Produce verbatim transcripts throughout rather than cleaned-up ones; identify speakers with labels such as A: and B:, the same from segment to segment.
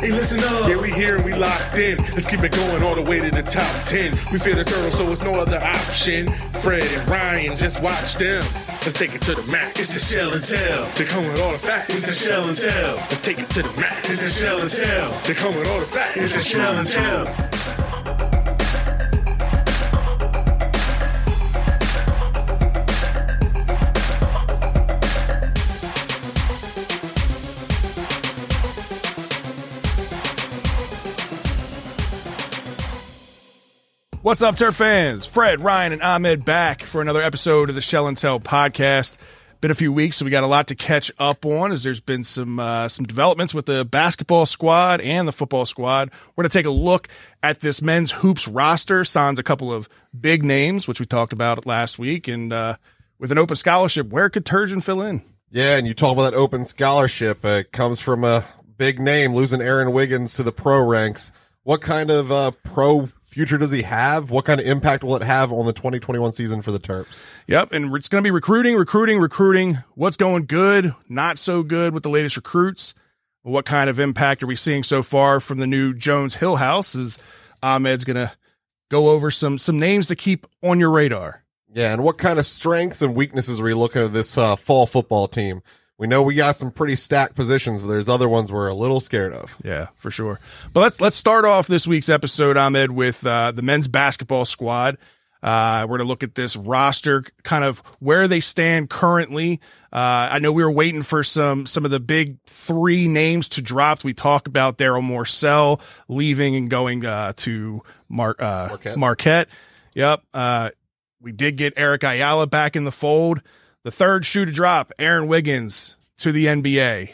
A: Hey, listen up. Yeah, we here and we locked in. Let's keep it going all the way to the top ten. We fear the turtles, so it's no other option. Fred and Ryan, just watch them. Let's take it to the max. It's the Shell and Tell. They come with all the facts. It's the Shell and Tell. Let's take it to the max. It's the Shell and Tell. They come with all the facts. It's the Shell and Tell.
B: What's up, Turf fans? Fred, Ryan, and Ahmed back for another episode of the Shell and Tell podcast. Been a few weeks, so we got a lot to catch up on as there's been some uh, some developments with the basketball squad and the football squad. We're going to take a look at this men's hoops roster. Sans a couple of big names, which we talked about last week. And uh, with an open scholarship, where could Turgeon fill in?
C: Yeah, and you talk about that open scholarship. Uh, it comes from a big name, losing Aaron Wiggins to the pro ranks. What kind of uh, pro future does he have? What kind of impact will it have on the twenty twenty-one season for the Terps?
B: Yep, and it's going to be recruiting, recruiting, recruiting. What's going good, not so good with the latest recruits? What kind of impact are we seeing so far from the new Jones Hill House? As Ahmed's going to go over some some names to keep on your radar.
C: Yeah, and what kind of strengths and weaknesses are we looking at this uh, fall football team? We know we got some pretty stacked positions, but there's other ones we're a little scared of.
B: Yeah, for sure. But let's let's start off this week's episode, Ahmed, with uh, the men's basketball squad. Uh, we're going to look at this roster, kind of where they stand currently. Uh, I know we were waiting for some some of the big three names to drop. We talked about Daryl Morcell leaving and going uh, to Mar- uh,
C: Marquette.
B: Marquette. Yep. Uh, we did get Eric Ayala back in the fold. The third shoe to drop, Aaron Wiggins to the N B A.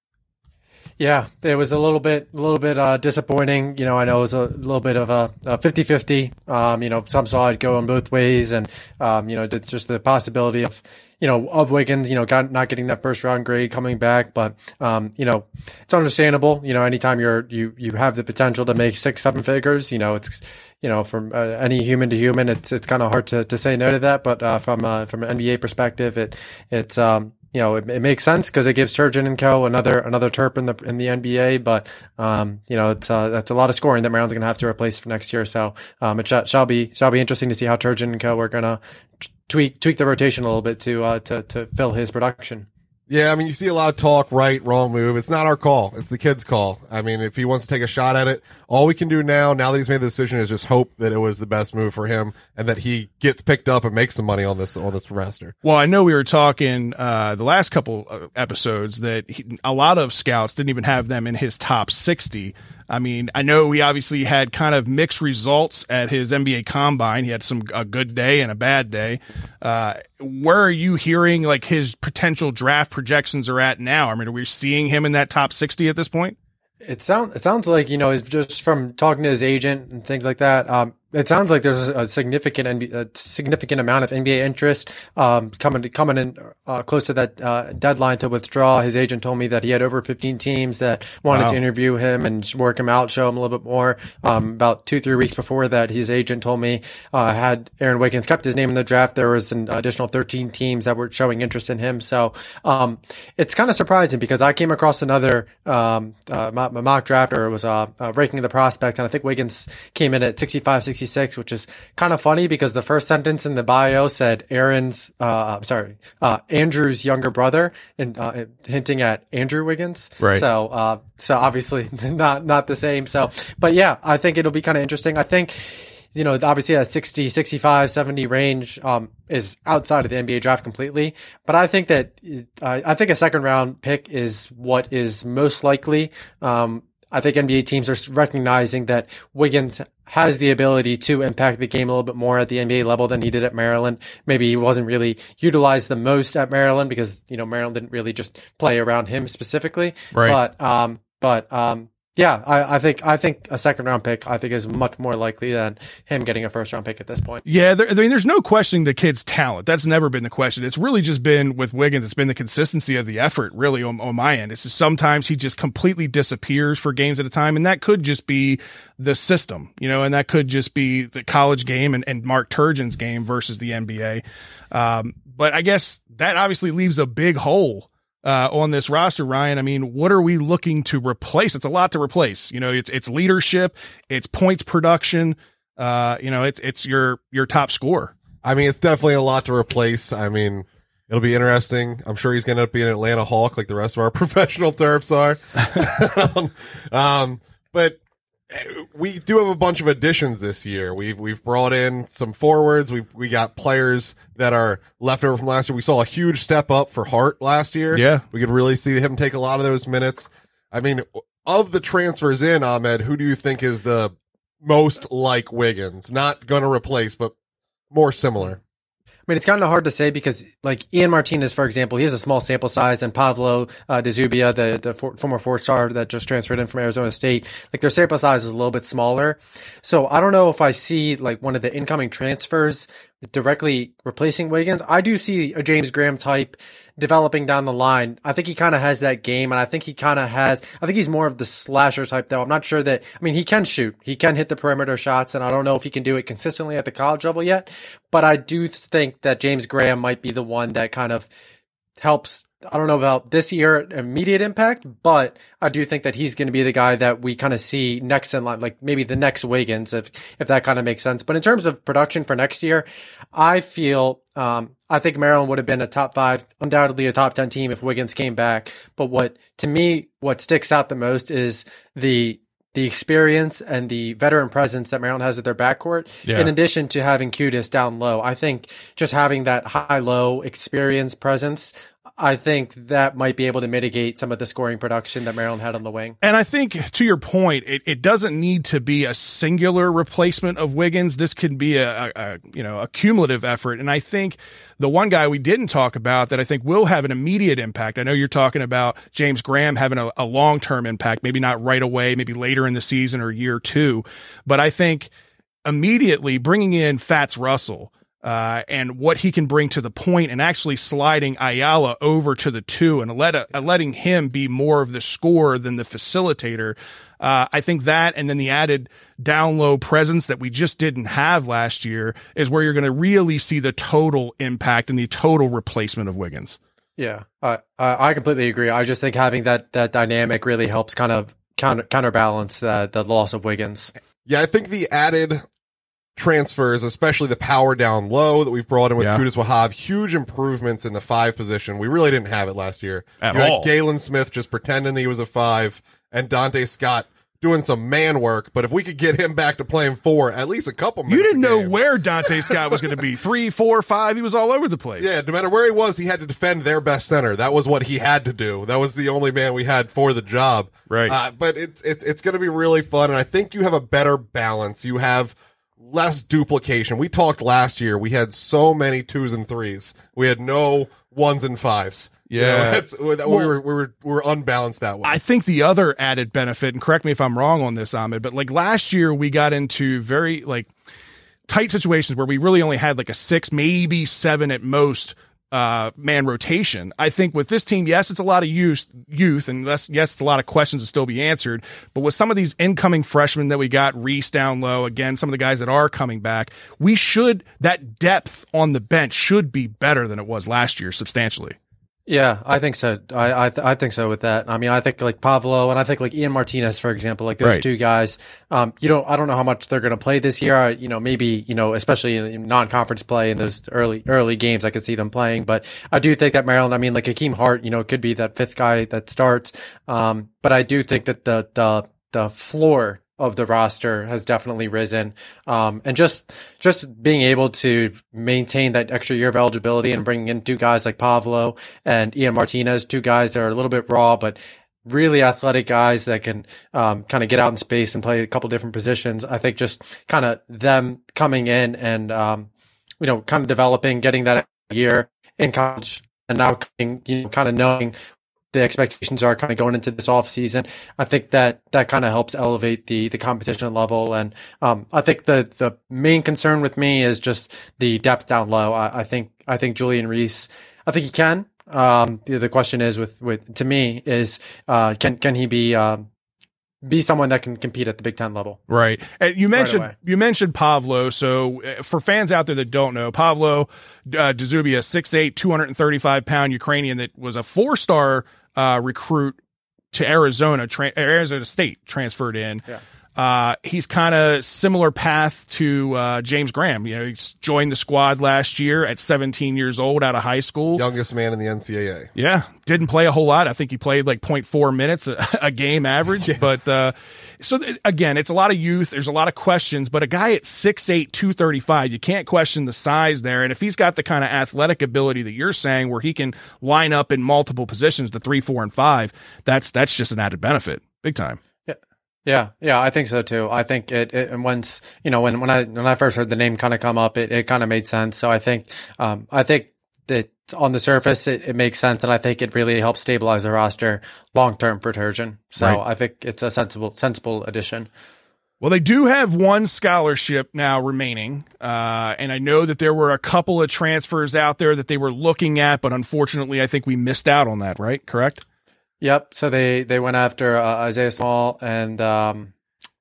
D: Yeah, it was a little bit, a little bit uh, disappointing. You know, I know it was a little bit of a, a fifty-fifty. Um, you know, some saw it go in both ways, and um, you know, it's just the possibility of, you know, of Wiggins, you know, got, not getting that first round grade coming back. But um, you know, it's understandable. You know, anytime you're you you have the potential to make six, seven figures, you know, it's, you know, from uh, any human to human, it's it's kind of hard to, to say no to that. But uh, from uh, from an N B A perspective, it it's um you know it, it makes sense because it gives Turgeon and Co. another another Terp in the in the N B A. But um you know it's uh, that's a lot of scoring that Maryland's going to have to replace for next year. So um it sh- shall be shall be interesting to see how Turgeon and Co. are going to tweak tweak the rotation a little bit to uh to to fill his production.
C: Yeah, I mean, you see a lot of talk, right, wrong move. It's not our call. It's the kid's call. I mean, if he wants to take a shot at it, all we can do now, now that he's made the decision, is just hope that it was the best move for him and that he gets picked up and makes some money on this on this roster.
B: Well, I know we were talking uh, the last couple of episodes that he, a lot of scouts didn't even have them in his top sixty. I mean, I know he obviously had kind of mixed results at his N B A combine. He had some a good day and a bad day. Uh, where are you hearing like his potential draft projections are at now? I mean, are we seeing him in that top sixty at this point?
D: It sounds it sounds like, you know, it's just from talking to his agent and things like that. Um, it sounds like there's a significant N B A, a significant amount of N B A interest um, coming coming in uh, close to that uh, deadline to withdraw. His agent told me that he had over fifteen teams that wanted
B: Wow.
D: to interview him and work him out, show him a little bit more. Um, about two three weeks before that, his agent told me uh, had Aaron Wiggins kept his name in the draft, there was an additional thirteen teams that were showing interest in him. So um, it's kind of surprising because I came across another um, uh, my, my mock draft, or it was uh, uh, ranking the prospect, and I think Wiggins came in at sixty-five, sixty-six, which is kind of funny because the first sentence in the bio said Aaron's, uh, I'm sorry, uh, Andrew's younger brother, and uh, hinting at Andrew Wiggins.
B: Right.
D: So, uh, so obviously not not the same. So, but yeah, I think it'll be kind of interesting. I think, you know, obviously that sixty, sixty-five, seventy range um, is outside of the N B A draft completely. But I think that uh, I think a second round pick is what is most likely. Um, I think N B A teams are recognizing that Wiggins has the ability to impact the game a little bit more at the N B A level than he did at Maryland. Maybe he wasn't really utilized the most at Maryland because, you know, Maryland didn't really just play around him specifically.
B: Right.
D: But, um, but, um, yeah, I, I think I think a second round pick I think is much more likely than him getting a first round pick at this point.
B: Yeah, there, I mean, there's no questioning the kid's talent. That's never been the question. It's really just been with Wiggins. It's been the consistency of the effort, really, on, on my end. It's just sometimes he just completely disappears for games at a time, and that could just be the system, you know, and that could just be the college game and, and Mark Turgeon's game versus the N B A. Um, but I guess that obviously leaves a big hole uh, on this roster, Ryan. I mean, what are we looking to replace? It's a lot to replace. You know, it's it's leadership, it's points production. Uh, you know, it's it's your your top scorer.
C: I mean, it's definitely a lot to replace. I mean, it'll be interesting. I'm sure he's going to end up being an Atlanta Hawk like the rest of our professional Terps are. um, but we do have a bunch of additions this year. We've we've brought in some forwards. We we got players that are left over from last year. We saw a huge step up for Hart last year.
B: Yeah,
C: we could really see him take a lot of those minutes. I mean, of the transfers in, Ahmed, who do you think is the most like Wiggins? Not going to replace, but more similar.
D: I mean, it's kind of hard to say because, like, Ian Martinez, for example, he has a small sample size, and Pavlo uh, Dzubia, the, the for, former four-star that just transferred in from Arizona State, like, their sample size is a little bit smaller. So I don't know if I see, like, one of the incoming transfers directly replacing Wiggins. I do see a James Graham type developing down the line. I think he kind of has that game, and I think he kind of has, I think he's more of the slasher type, though. I'm not sure that, I mean, he can shoot. He can hit the perimeter shots, and I don't know if he can do it consistently at the college level yet, but I do think that James Graham might be the one that kind of helps. I don't know about this year immediate impact, but I do think that he's going to be the guy that we kind of see next in line, like maybe the next Wiggins, if if that kind of makes sense. But in terms of production for next year, I feel um, I think Maryland would have been a top five, undoubtedly a top ten team if Wiggins came back. But what to me, what sticks out the most is the the experience and the veteran presence that Maryland has at their backcourt, yeah. in addition to having Qudus down low. I think just having that high-low experience presence, I think that might be able to mitigate some of the scoring production that Maryland had on the wing.
B: And I think, to your point, it, it doesn't need to be a singular replacement of Wiggins. This could be a, a, a you know a cumulative effort. And I think the one guy we didn't talk about that I think will have an immediate impact, I know you're talking about James Graham having a, a long-term impact, maybe not right away, maybe later in the season or year two, but I think immediately bringing in Fats Russell, Uh, and what he can bring to the point and actually sliding Ayala over to the two and let, uh, letting him be more of the scorer than the facilitator. Uh, I think that, and then the added down low presence that we just didn't have last year is where you're going to really see the total impact and the total replacement of Wiggins.
D: Yeah, uh, I completely agree. I just think having that, that dynamic really helps kind of counter, counterbalance the, the loss of Wiggins.
C: Yeah, I think the added transfers, especially the power down low that we've brought in with yeah. Qudus Wahab, huge improvements in the five position. We really didn't have it last year.
B: At
C: you
B: all.
C: had Galen Smith just pretending that he was a five, and Dante Scott doing some man work. But if we could get him back to playing four, at least a couple minutes.
B: You didn't
C: a
B: know
C: game.
B: where Dante Scott was going to be. Three, four, five. He was all over the place.
C: Yeah, no matter where he was, he had to defend their best center. That was what he had to do. That was the only man we had for the job.
B: Right.
C: Uh, but it's it's it's going to be really fun, and I think you have a better balance. You have less duplication. We talked last year. We had so many twos and threes. We had no ones and fives.
B: Yeah,
C: you know, that's, we, well, we were we were we were unbalanced that way.
B: I think the other added benefit, and correct me if I'm wrong on this, Ahmed, but like last year we got into very like tight situations where we really only had like a six, maybe seven at most uh man rotation. I think with this team, yes, it's a lot of youth youth and less, yes, it's a lot of questions to still be answered, but with some of these incoming freshmen that we got, Reese down low, again, some of the guys that are coming back, we should, that depth on the bench should be better than it was last year substantially.
D: Yeah, I think so. I I, th- I think so with that. I mean, I think like Pavlo and I think like Ian Martinez, for example, like those
B: right.
D: two guys. Um, you don't. I don't know how much they're going to play this year. I, you know, maybe you know, especially in non-conference play in those early early games, I could see them playing. But I do think that Maryland. I mean, like Hakeem Hart, you know, could be that fifth guy that starts. Um, but I do think that the the the floor of the roster has definitely risen. Um, and just, just being able to maintain that extra year of eligibility and bringing in two guys like Pavlo and Ian Martinez, two guys that are a little bit raw, but really athletic guys that can, um, kind of get out in space and play a couple different positions. I think just kind of them coming in and, um, you know, kind of developing, getting that year in college and now, you know, kind of knowing the expectations are kind of going into this off season. I think that that kind of helps elevate the the competition level. And um, I think the the main concern with me is just the depth down low. I, I think I think Julian Reese, I think he can. Um, the, the question is with with to me is uh, can can he be um, be someone that can compete at the Big Ten level.
B: Right. And you mentioned,
D: away.
B: you mentioned Pavlo. So uh, for fans out there that don't know, Pavlo uh, Dzubia, six eight, two hundred thirty-five pound Ukrainian that was a four-star uh, recruit to Arizona, tra- Arizona State, transferred in.
D: Yeah.
B: Uh, he's kind of similar path to uh, James Graham. You know, he's joined the squad last year at seventeen years old out of high school.
C: Youngest man in the N C double A.
B: Yeah, didn't play a whole lot. I think he played like zero point four minutes a, a game average. Yeah. But uh, so th- again, it's a lot of youth. There's a lot of questions. But a guy at six eight, two thirty-five, you can't question the size there. And if he's got the kind of athletic ability that you're saying, where he can line up in multiple positions, the three, four, and five, that's that's just an added benefit, big time.
D: Yeah, yeah, I think so too. I think it, it and once, you know, when, when I, when I first heard the name kind of come up, it, it kind of made sense. So I think, um, I think that on the surface, it, it makes sense. And I think it really helps stabilize the roster long-term for Turgeon. So right. I think it's a sensible, sensible addition.
B: Well, they do have one scholarship now remaining. Uh, and I know that there were a couple of transfers out there that they were looking at, but unfortunately, I think we missed out on that, right? Correct?
D: Yep. So they, they went after uh, Isaiah Small and um,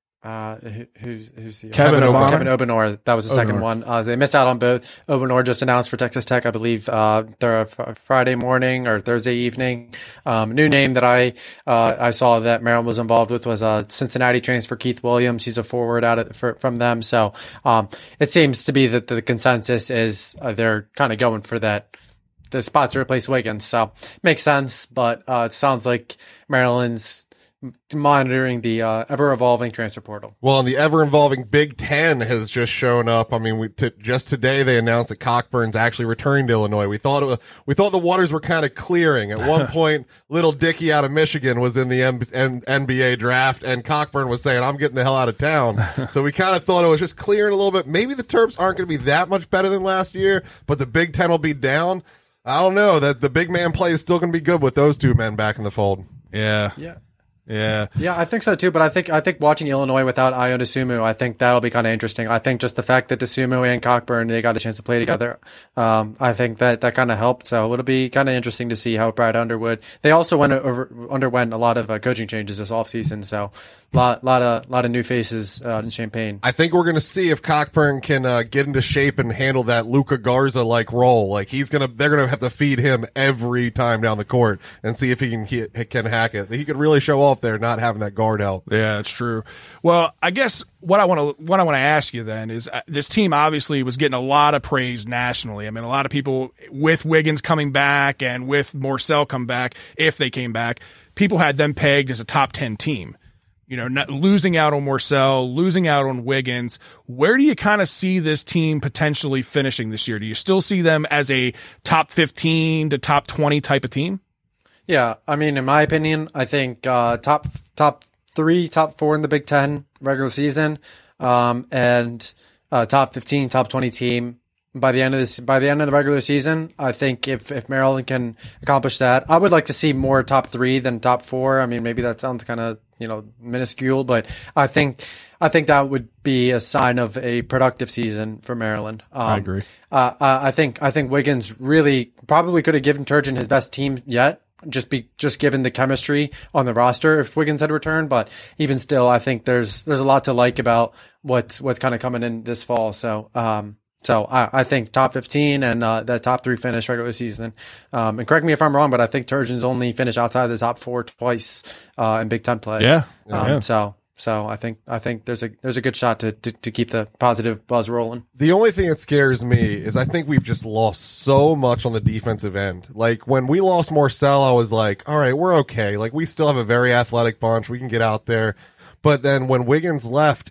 D: uh, who, who's who's the
B: Kevin Obanor.
D: Kevin Obanor. That was the second
B: Obanor.
D: one. Uh, they missed out on both. Obanor just announced for Texas Tech, I believe, uh, th- Friday morning or Thursday evening. Um, new name that I uh, I saw that Maryland was involved with was uh, Cincinnati transfer Keith Williams. He's a forward out of, for, from them. So um, it seems to be that the consensus is uh, they're kind of going for that. The spot to replace Wiggins. So makes sense, but uh, it sounds like Maryland's monitoring the uh, ever-evolving transfer portal.
C: Well, and the ever-evolving Big Ten has just shown up. I mean, we t- just today they announced that Cockburn's actually returning to Illinois. We thought it was, we thought the waters were kind of clearing. At one point, little Dicky out of Michigan was in the M- N- N B A draft, and Cockburn was saying, "I'm getting the hell out of town." So we kind of thought it was just clearing a little bit. Maybe the Terps aren't going to be that much better than last year, but the Big Ten will be down. I don't know that the big man play is still going to be good with those two men back in the fold.
B: Yeah.
D: Yeah.
B: Yeah.
D: Yeah, I think so too. But I think I think watching Illinois without Ayo Dosunmu, I think that'll be kind of interesting. I think just the fact that Dosunmu and Cockburn, they got a chance to play together, um, I think that that kind of helped. So it'll be kind of interesting to see how Brad Underwood. They also went over, underwent a lot of uh, coaching changes this offseason. So a lot, lot of, lot of new faces uh, in Champaign.
C: I think we're going to see if Cockburn can uh, get into shape and handle that Luka Garza like role. Like he's gonna, they're gonna have to feed him every time down the court and see if he can he can hack it. He could really show off there, not having that guard help.
B: Yeah, that's true. Well, I guess what I want to what I want to ask you then is uh, this team obviously was getting a lot of praise nationally. I mean, a lot of people with Wiggins coming back and with Morsell come back, if they came back, people had them pegged as a top ten team. You know, not losing out on Morsell, losing out on Wiggins. Where do you kind of see this team potentially finishing this year? Do you still see them as a top fifteen to top twenty type of team?
D: Yeah, I mean, in my opinion, I think uh, top top three, top four in the Big Ten regular season, um, and uh, top fifteen, top twenty team by the end of this. By the end of the regular season, I think if if Maryland can accomplish that, I would like to see more top three than top four. I mean, maybe that sounds kind of you know minuscule, but I think I think that would be a sign of a productive season for Maryland. Um,
B: I agree.
D: Uh, I think I think Wiggins really probably could have given Turgeon his best team yet. Just be just given the chemistry on the roster if Wiggins had returned, but even still, I think there's there's a lot to like about what's what's kind of coming in this fall. So um so I, I think top fifteen and uh, that top three finish regular season. Um, and correct me if I'm wrong, but I think Turgeon's only finished outside the top four twice uh, in Big Ten play.
B: Yeah.
D: Um,
B: yeah.
D: So. So I think I think there's a there's a good shot to, to, to keep the positive buzz rolling.
C: The only thing that scares me is I think we've just lost so much on the defensive end. Like when we lost Morsell, I was like, all right, we're okay. Like we still have a very athletic bunch. We can get out there. But then when Wiggins left,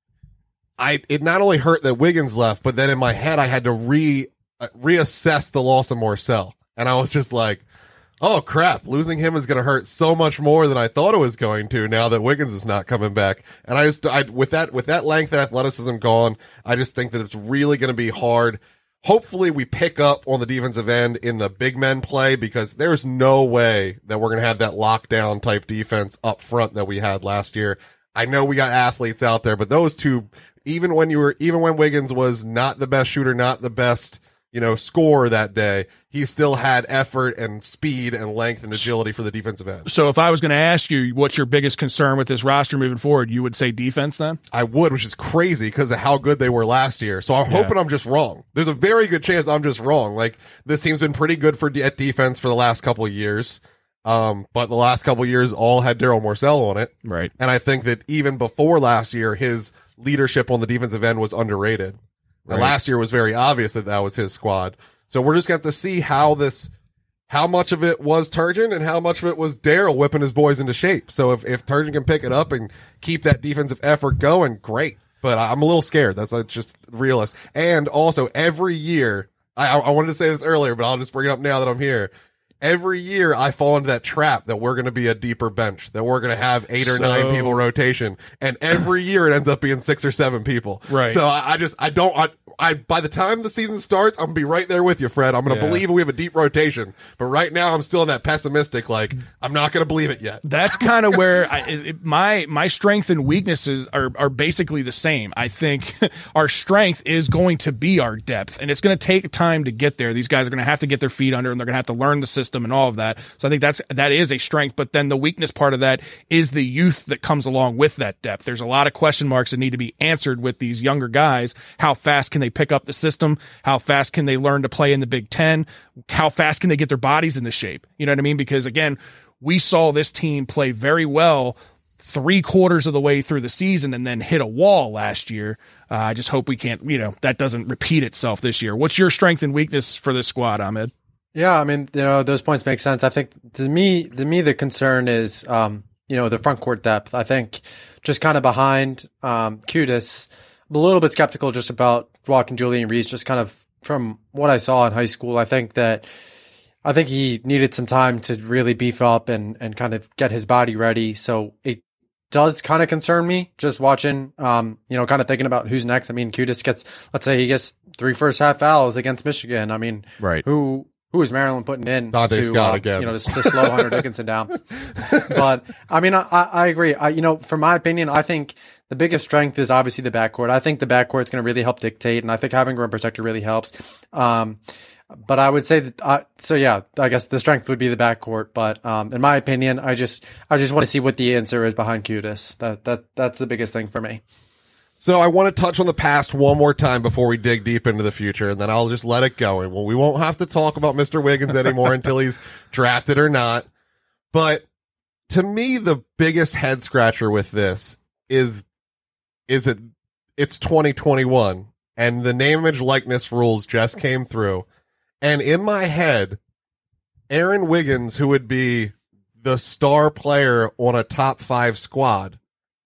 C: I it not only hurt that Wiggins left, but then in my head I had to re uh, reassess the loss of Morsell, and I was just like, oh crap, losing him is going to hurt so much more than I thought it was going to now that Wiggins is not coming back. And I just, I, with that, with that length and athleticism gone, I just think that it's really going to be hard. Hopefully we pick up on the defensive end in the big men play because there's no way that we're going to have that lockdown type defense up front that we had last year. I know we got athletes out there, but those two, even when you were, even when Wiggins was not the best shooter, not the best, you know, score that day, he still had effort and speed and length and agility for the defensive end.
B: So if I was going to ask you what's your biggest concern with this roster moving forward, you would say defense then?
C: I would, which is crazy because of how good they were last year. So I'm
B: Yeah.
C: hoping I'm just wrong. There's a very good chance I'm just wrong. Like, this team's been pretty good for at defense for the last couple of years. Um, but the last couple of years all had Daryl Morcell on it.
B: Right.
C: And I think that even before last year, his leadership on the defensive end was underrated. And
B: Right.
C: last year was very obvious that that was his squad. So we're just going to have to see how this, how much of it was Turgeon and how much of it was Daryl whipping his boys into shape. So if, if Turgeon can pick it up and keep that defensive effort going, great. But I'm a little scared. That's like just realist. And also every year, I, I wanted to say this earlier, but I'll just bring it up now that I'm here. Every year I fall into that trap that we're going to be a deeper bench, that we're going to have eight or
B: So-
C: nine people rotation. And every year it ends up being six or seven people.
B: Right.
C: So I, I just, I don't, I, I, by the time the season starts, I'm going to be right there with you, Fred. I'm going to
B: Yeah.
C: believe we have a deep rotation. But right now I'm still in that pessimistic, like, I'm not going to believe it yet.
B: That's kind of where I, it, my my strength and weaknesses are are basically the same. I think our strength is going to be our depth, and it's going to take time to get there. These guys are going to have to get their feet under, and they're going to have to learn the system and all of that. So I think that's that is a strength. But then the weakness part of that is the youth that comes along with that depth. There's a lot of question marks that need to be answered with these younger guys. How fast can they pick up the system? How fast can they learn to play in the Big Ten? How fast can they get their bodies into shape? You know what I mean? Because again, we saw this team play very well three quarters of the way through the season and then hit a wall last year. Uh, I just hope we can't, you know, that doesn't repeat itself this year. What's your strength and weakness for this squad, Ahmed?
D: Yeah, I mean, you know, those points make sense. I think to me, to me, the concern is, um, you know, the front court depth. I think just kind of behind um, Kudus, I'm a little bit skeptical just about watching Julian Reese, just kind of from what I saw in high school. I think that I think he needed some time to really beef up and, and kind of get his body ready. So it does kind of concern me just watching, um, you know, kind of thinking about who's next. I mean, Kudus gets, let's say he gets three first half fouls against Michigan. I mean,
B: Right.
D: who, who is Maryland putting in
C: Dante
D: to,
C: Scott
D: uh,
C: again.
D: you know, to, to slow Hunter Dickinson down? But I mean, I, I agree. I, you know, from my opinion, I think the biggest strength is obviously the backcourt. I think the backcourt is going to really help dictate, and I think having a rim protector really helps. Um, but I would say that, I, so yeah, I guess the strength would be the backcourt. But um, in my opinion, I just, I just want to see what the answer is behind Kudus. That, that, that's the biggest thing for me.
C: So I want to touch on the past one more time before we dig deep into the future, and then I'll just let it go. And well, we won't have to talk about Mister Wiggins anymore until he's drafted or not. But to me, the biggest head scratcher with this is, is it it's twenty twenty-one and the name, image, likeness rules just came through. And in my head, Aaron Wiggins, who would be the star player on a top five squad,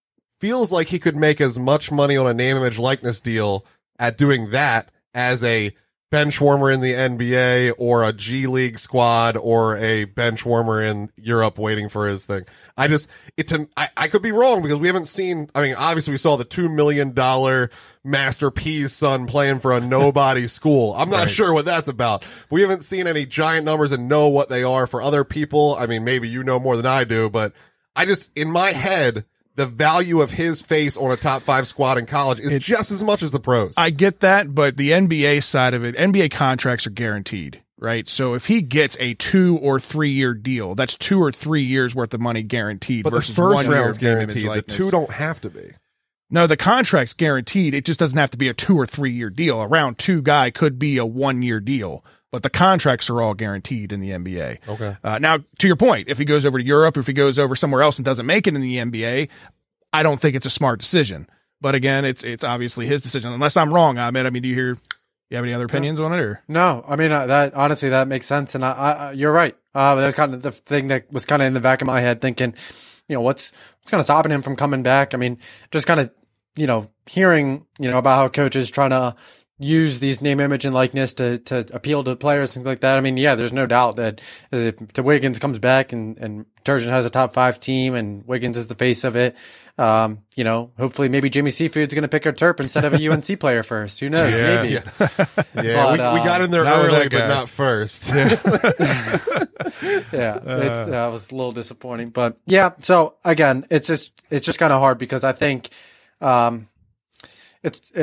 C: feels like he could make as much money on a name, image, likeness deal at doing that as a bench warmer in the N B A or a G League squad or a bench warmer in Europe waiting for his thing. I just, it, to, I, I could be wrong because we haven't seen, I mean, obviously we saw the two million dollars Master P's son playing for a nobody school. I'm not
B: Right.
C: sure what that's about. We haven't seen any giant numbers and know what they are for other people. I mean, maybe you know more than I do, but I just, in my head, the value of his face on a top five squad in college is
B: It-
C: just as much as the pros.
B: I get that, but the N B A side of it, N B A contracts are guaranteed, right? So if he gets a two or three year deal, that's two or three years worth of money guaranteed.
C: but the
B: versus
C: first
B: one year
C: round's
B: of game image
C: guaranteed. The
B: likeness.
C: two don't have to be.
B: No, the contract's guaranteed. It just doesn't have to be a two or three year deal. A round two guy could be a one year deal, but the contracts are all guaranteed in the N B A.
C: Okay.
B: Uh, now, to your point, if he goes over to Europe, or if he goes over somewhere else and doesn't make it in the N B A, I don't think it's a smart decision. But again, it's it's obviously his decision. Unless I'm wrong, Ahmed. I mean, do you hear? You have any other opinions on it? Or
D: No, I mean, uh, that honestly, that makes sense. And I, I, you're right. Uh, that's kind of the thing that was kind of in the back of my head thinking, you know, what's, what's kind of stopping him from coming back? I mean, just kind of, you know, hearing, you know, about how coaches trying to use these name, image, and likeness to, to appeal to players, things like that. I mean, yeah, there's no doubt that if the Wiggins comes back and, and Turgeon has a top five team and Wiggins is the face of it, um, you know, hopefully maybe Jimmy Seafood's going to pick a Terp instead of a U N C player first. Who knows?
B: Yeah.
D: Maybe.
C: Yeah, yeah
D: But,
C: we, we got in there
B: not with
C: early,
B: that
C: but
B: guy.
C: not first.
D: Yeah, it's, that was a little disappointing, but yeah. So again, it's just it's just kind of hard because I think um, it's it's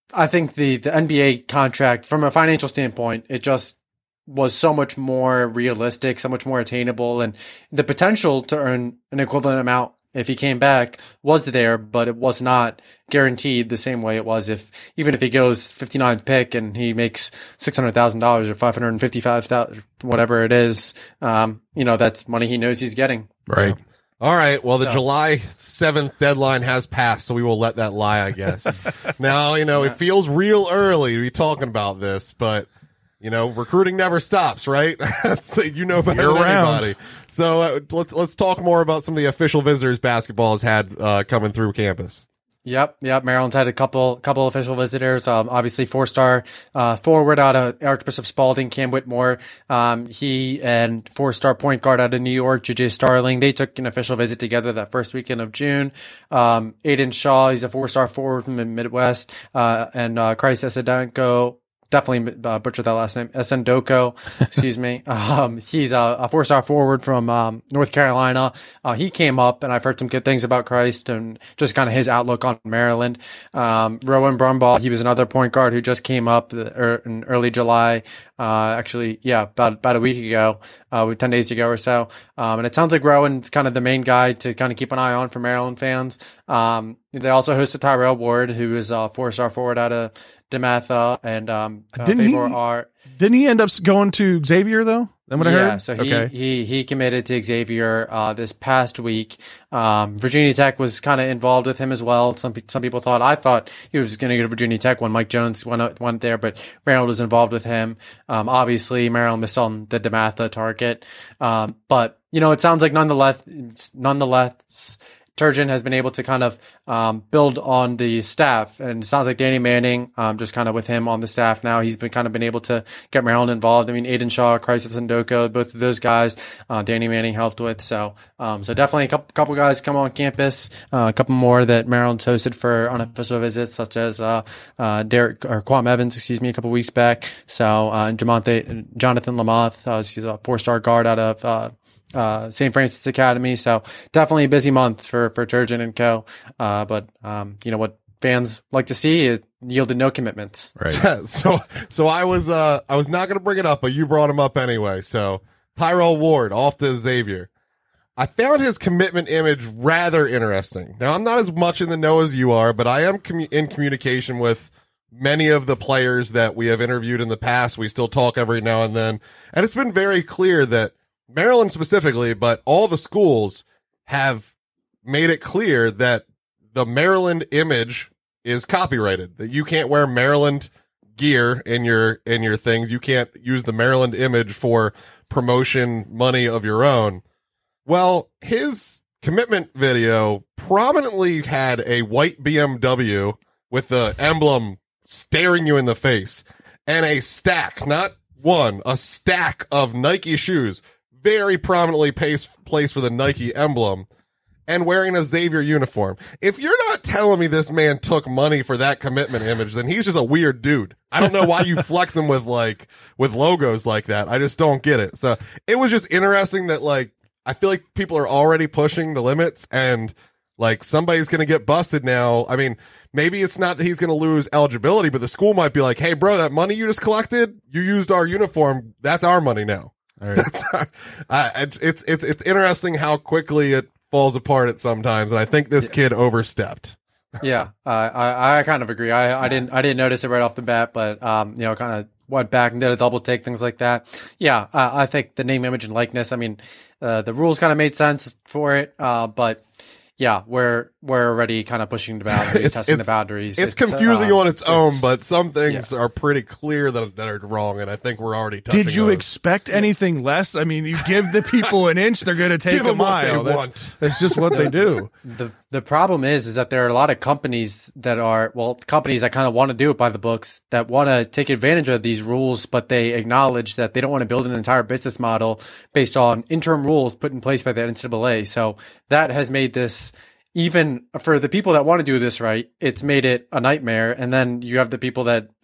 D: I think the, the N B A contract, from a financial standpoint, it just was so much more realistic, so much more attainable, and the potential to earn an equivalent amount if he came back was there, but it was not guaranteed the same way it was if, even if he goes fifty-ninth pick and he makes six hundred thousand dollars or five hundred fifty-five thousand dollars, whatever it is, um, you know, that's money he knows he's getting.
B: Right.
C: All right. Well, the
D: So-
C: July seventh deadline has passed, so we will let that lie, I guess. Now, you know, it feels real early to be talking about this, but, you know, recruiting never stops, right? So you know better
B: Year
C: than
B: round.
C: anybody. So uh, let's let's talk more about some of the official visitors basketball has had uh, coming through campus.
D: Yep, yep. Maryland's had a couple couple official visitors. Um, obviously, four star uh, forward out of Archbishop Spalding, Cam Whitmore. Um, he and four star point guard out of New York, J J Starling. They took an official visit together that first weekend of June. Um, Aiden Shaw, he's a four star forward from the Midwest, uh, and uh, Christ Esedenko. Definitely uh, butchered that last name. Esendoko, excuse me. Um, he's a, a four-star forward from um, North Carolina. Uh, he came up, and I've heard some good things about Christ and just kind of his outlook on Maryland. Um, Rowan Brumbaugh, he was another point guard who just came up er, in early July. Uh, actually, yeah, about about a week ago, uh, ten days ago or so. Um, and it sounds like Rowan's kind of the main guy to kind of keep an eye on for Maryland fans. Um, they also hosted Tyrell Ward, who is a four-star forward out of DeMatha, and um, uh,
B: Didn't he-
D: Favor R.
B: Didn't he end up going to Xavier though? That what I
D: Yeah,
B: heard.
D: so he,
B: okay.
D: he he committed to Xavier uh, this past week. Um, Virginia Tech was kind of involved with him as well. Some pe- some people thought I thought he was going to go to Virginia Tech when Mike Jones went out- went there, but Maryland was involved with him. Um, obviously, Maryland missed on the DeMatha target, um, but you know it sounds like nonetheless nonetheless. Turgeon has been able to kind of um, build on the staff, and it sounds like Danny Manning, um, just kind of with him on the staff now, he's been kind of been able to get Maryland involved. I mean, Aiden Shaw, Crisis Ndoko, both of those guys, uh, Danny Manning helped with. So, um, so definitely a couple, couple guys come on campus, uh, a couple more that Maryland's hosted for unofficial visits, such as uh, uh, Derek or Quam Evans, excuse me, a couple weeks back. So, uh, and Jamonte, Jonathan Lamoth, uh, he's a four-star guard out of uh, uh, Saint Francis Academy. So definitely a busy month for, for Turgeon and co. Uh, but, um, you know, what fans like to see, it yielded no commitments.
B: Right.
C: so so I was uh I was not going to bring it up, but you brought him up anyway. So Tyrell Ward off to Xavier. I found his commitment image rather interesting. Now, I'm not as much in the know as you are, but I am commu- in communication with many of the players that we have interviewed in the past. We still talk every now and then, and it's been very clear that Maryland specifically, but all the schools have made it clear that the Maryland image is copyrighted, that you can't wear Maryland gear in your, in your things. You can't use the Maryland image for promotion money of your own. Well, his commitment video prominently had a white B M W with the emblem staring you in the face and a stack, not one, a stack of Nike shoes, very prominently placed placed for the Nike emblem, and wearing a Xavier uniform. If you're not telling me this man took money for that commitment image, then he's just a weird dude. I don't know why you flex him with like, with logos like that. I just don't get it. So it was just interesting that like, I feel like people are already pushing the limits, and like somebody's going to get busted now. I mean, maybe it's not that he's going to lose eligibility, but the school might be like, hey bro, that money you just collected, you used our uniform. That's our money now.
B: All right.
C: That's our, uh, it's, it's, it's, it's interesting how quickly it falls apart at sometimes. And I think this kid overstepped.
D: Yeah, uh, I I kind of agree. I, I didn't I didn't notice it right off the bat, but um, you know, kind of went back and did a double take, things like that. Yeah, uh, I think the name, image, and likeness. I mean, uh, the rules kind of made sense for it, uh, but yeah, we're we're already kind of pushing the boundaries,
C: It's-
D: testing
C: it's-
D: the boundaries.
C: It's, confusing
D: uh,
C: on its own,
D: it's-
C: but some things are pretty clear that, that are wrong. And I think we're already touching
B: Did you
C: those.
B: expect anything less? I mean, you give the people an inch, they're going to take
C: Give
B: a
C: 'em what they
B: mile. That's,
C: want.
B: that's just what they do.
D: The the problem is is that there are a lot of companies that are well companies that kind of want to do it by the books, that want to take advantage of these rules, but they acknowledge that they don't want to build an entire business model based on interim rules put in place by the N C double A. So that has made this, even for the people that want to do this right, it's made it a nightmare. And then you have the people that,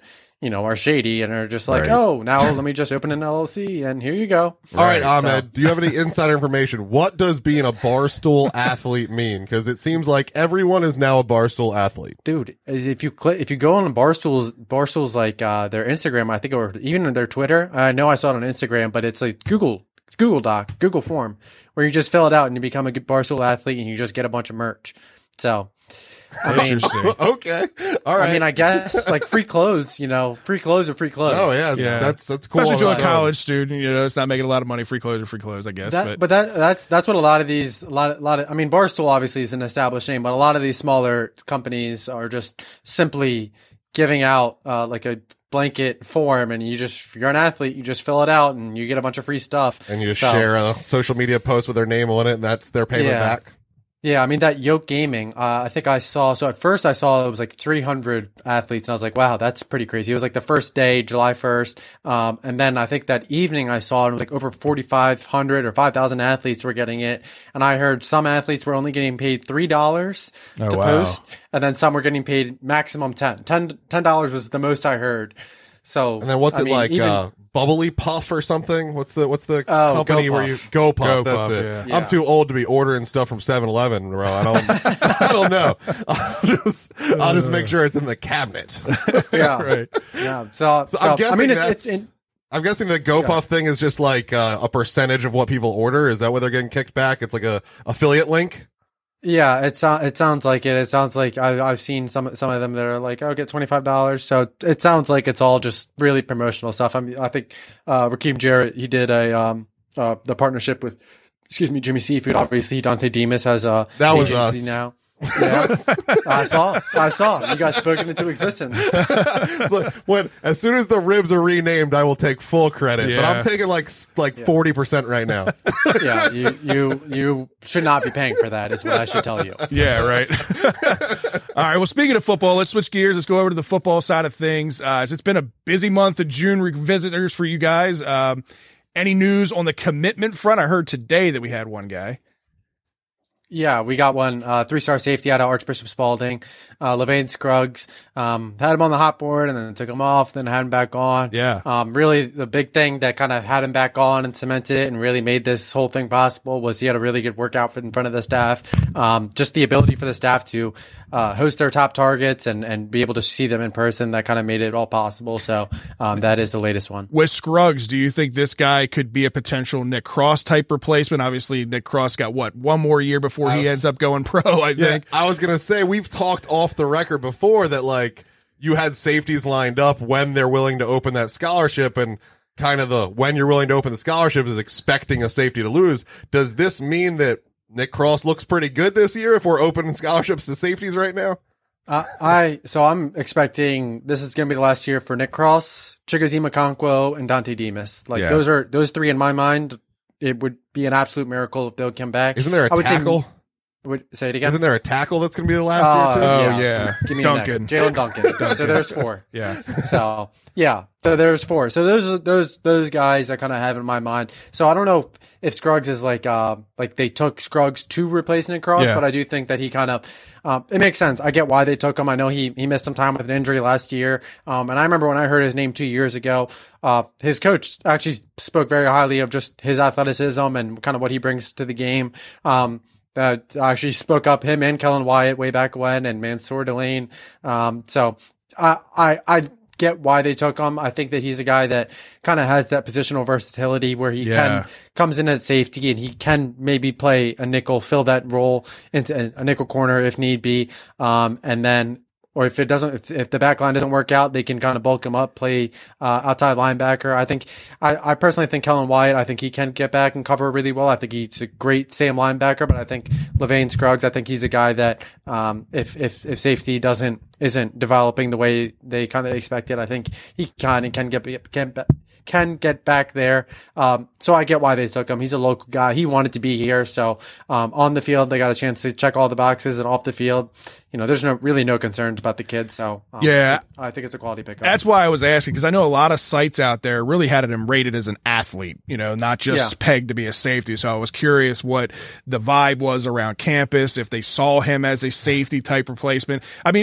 D: you know, are shady and are just like,
C: Right.
D: oh, now let me just open an L L C and here you go.
C: All right,
D: Right,
C: Ahmed,
D: so-
C: do you have any insider information? What does being a Barstool athlete mean? Because it seems like everyone is now a Barstool athlete.
D: Dude, if you click, if you go on Barstool's, Barstool's like uh, their Instagram, I think, or even their Twitter. I know I saw it on Instagram, but it's like Google, Google Doc, Google form, where you just fill it out and you become a Barstool athlete and you just get a bunch of merch. So, I mean,
B: Interesting.
C: Okay, all right.
D: I mean, I guess like free clothes, you know, free clothes are free clothes.
C: oh yeah,
B: Yeah.
C: that's that's cool.
B: Especially to
C: on
B: a
C: its own.
B: college student, you know, it's not making a lot of money. Free clothes are free clothes, I guess.
D: That,
B: but,
D: but that that's that's what a lot of these a lot a lot of I mean Barstool obviously is an established name, but a lot of these smaller companies are just simply giving out uh, like a blanket form, and you just if you're an athlete, you just fill it out and you get a bunch of free stuff.
C: And you just
D: So-
C: share a social media post with their name on it, and that's their payment
D: Yeah.
C: back.
D: Yeah, I mean that Yoke Gaming. Uh, I think I saw. So at first I saw it was like three hundred athletes, and I was like, "Wow, that's pretty crazy." It was like the first day, July first, um, and then I think that evening I saw it, it was like over forty-five hundred or five thousand athletes were getting it, and I heard some athletes were only getting paid three dollars
B: Oh,
D: to
B: wow.
D: post, and then some were getting paid maximum ten. Ten ten dollars was the most I heard. So
C: And then what's
D: I
C: it
D: mean,
C: like?
D: even-
C: uh, Bubbly Puff or something? What's the what's the
D: Oh,
C: company
D: Go
C: where
D: Puff.
C: you Go Puff?
B: Go
C: that's
B: Puff,
C: it.
B: yeah.
D: Yeah.
C: I'm too old to be ordering stuff from seven eleven, bro. I don't. I don't know. I'll just I'll just make sure it's in the cabinet.
D: yeah,
B: right.
D: yeah. So,
C: So
D: so,
C: I'm guessing
D: I mean, it's,
C: that's-
D: it's in.
C: I'm guessing the Go
D: Yeah.
C: Puff thing is just like uh, a percentage of what people order. Is that what they're getting kicked back? It's like a affiliate link.
D: Yeah, it sounds it sounds like it. It sounds like I've I've seen some some of them that are like, oh, get twenty five dollars. So it sounds like it's all just really promotional stuff. I mean, I think uh, Rakeem Jarrett he did a um uh the partnership with excuse me Jimmy Seafood. Obviously, Dante Demas has a
C: That was
D: agency
C: us.
D: now. Yeah, I saw, I saw. You guys spoken into existence.
C: It's like, when as soon as the ribs are renamed, I will take full credit. But
B: Yeah.
C: I'm taking like s- like forty percent right now.
D: Yeah, you you you should not be paying for that. Is what I should tell you.
B: Yeah, right. All right. Well, speaking of football, let's switch gears. Let's go over to the football side of things. Uh, it's been a busy month of June revisitors for you guys. Um, any news on the commitment front? I heard today that we had one guy.
D: Yeah, we got one uh, three-star safety out of Archbishop Spalding, uh, Levain Scruggs. Um, had him on the hot board and then took him off, then had him back on.
B: Yeah.
D: Um, really, the big thing that kind of had him back on and cemented it and really made this whole thing possible was he had a really good workout for, in front of the staff. Um, just the ability for the staff to uh, host their top targets and, and be able to see them in person, that kind of made it all possible. So um, that is the latest one.
B: With Scruggs, do you think this guy could be a potential Nick Cross type replacement? Obviously, Nick Cross got what, one more year before he
C: was-
B: ends up going pro, I
C: Yeah,
B: think.
C: I was gonna say we've talked off the record before that like you had safeties lined up when they're willing to open that scholarship, and kind of the when you're willing to open the scholarship is expecting a safety to lose. Does this mean that Nick Cross looks pretty good this year if we're opening scholarships to safeties right now?
D: Uh, I so I'm expecting this is going to be the last year for Nick Cross, Chigoziem Okonkwo, and Dante Demas. Like
B: Yeah.
D: those are those three in my mind. It would be an absolute miracle if they'll come back.
C: Isn't there a
D: I would say-
C: tackle?
D: would say it again.
C: Isn't there a tackle that's going to be the last
D: Uh,
C: year too?
B: Oh, yeah.
D: Give me
B: Duncan.
D: Duncan, Jalen Duncan. So there's four.
B: Yeah.
D: So yeah, so there's four. So those are those those guys I kind of have in my mind. So I don't know if Scruggs is like uh like they took Scruggs to replace Nick Cross,
B: Yeah.
D: but I do think that he kind of um, it makes sense. I get why they took him. I know he he missed some time with an injury last year, um, and I remember when I heard his name two years ago. Uh, his coach actually spoke very highly of just his athleticism and kind of what he brings to the game. Um, that actually spoke up him and Kellen Wyatt way back when, and Mansour Delane. Um, so I, I, I get why they took him. I think that he's a guy that kind of has that positional versatility where he
B: Yeah.
D: can comes in at safety and he can maybe play a nickel, fill that role into a nickel corner if need be. Um, and then, or if it doesn't, if, if the back line doesn't work out, they can kind of bulk him up, play uh, outside linebacker. I think, I, I personally think Kellen Wyatt, I think he can get back and cover really well. I think he's a great Sam linebacker, but I think Levain Scruggs, I think he's a guy that, um, if, if, if safety doesn't, isn't developing the way they kind of expected, I think he can and can get, can, can get back there. Um, so I get why they took him. He's a local guy. He wanted to be here. So, um, on the field, they got a chance to check all the boxes, and off the field, you know, there's no really no concerns about the kids. So, um,
B: Yeah.
D: I think it's a quality pickup.
B: That's why I was asking, because I know a lot of sites out there really had him rated as an athlete, you know, not just
D: Yeah.
B: pegged to be a safety. So I was curious what the vibe was around campus, if they saw him as a safety type replacement. I mean, would he run